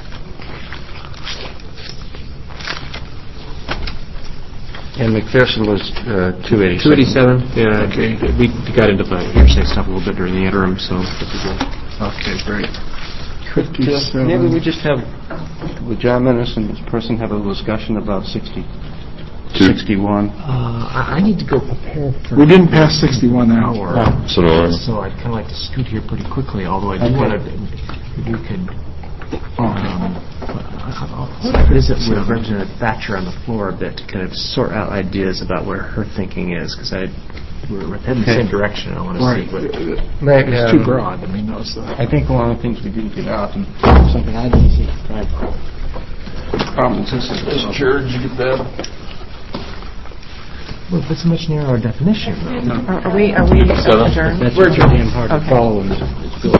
And McPherson was 287. 287, yeah. Okay. We got into the hearsay stuff a little bit during the interim, so that's good. Okay, great. Maybe we just have, with John Menace and this person, have a little discussion about 61. I need to go prepared for... We didn't pass 61 now. So I'd kind of like to scoot here pretty quickly, although I do want to... If you could... What is it with Representative Thatcher on the floor a bit to kind of sort out ideas about where her thinking is? Because we're heading the same direction, I want to see. But it's too broad. I mean, I think one of the things we didn't get out, and something I didn't see at the time, common sense. Mr. Chair, did you get that? Well, it's a much narrower definition, though. Are we adjourned? That's really hard to follow in this bill.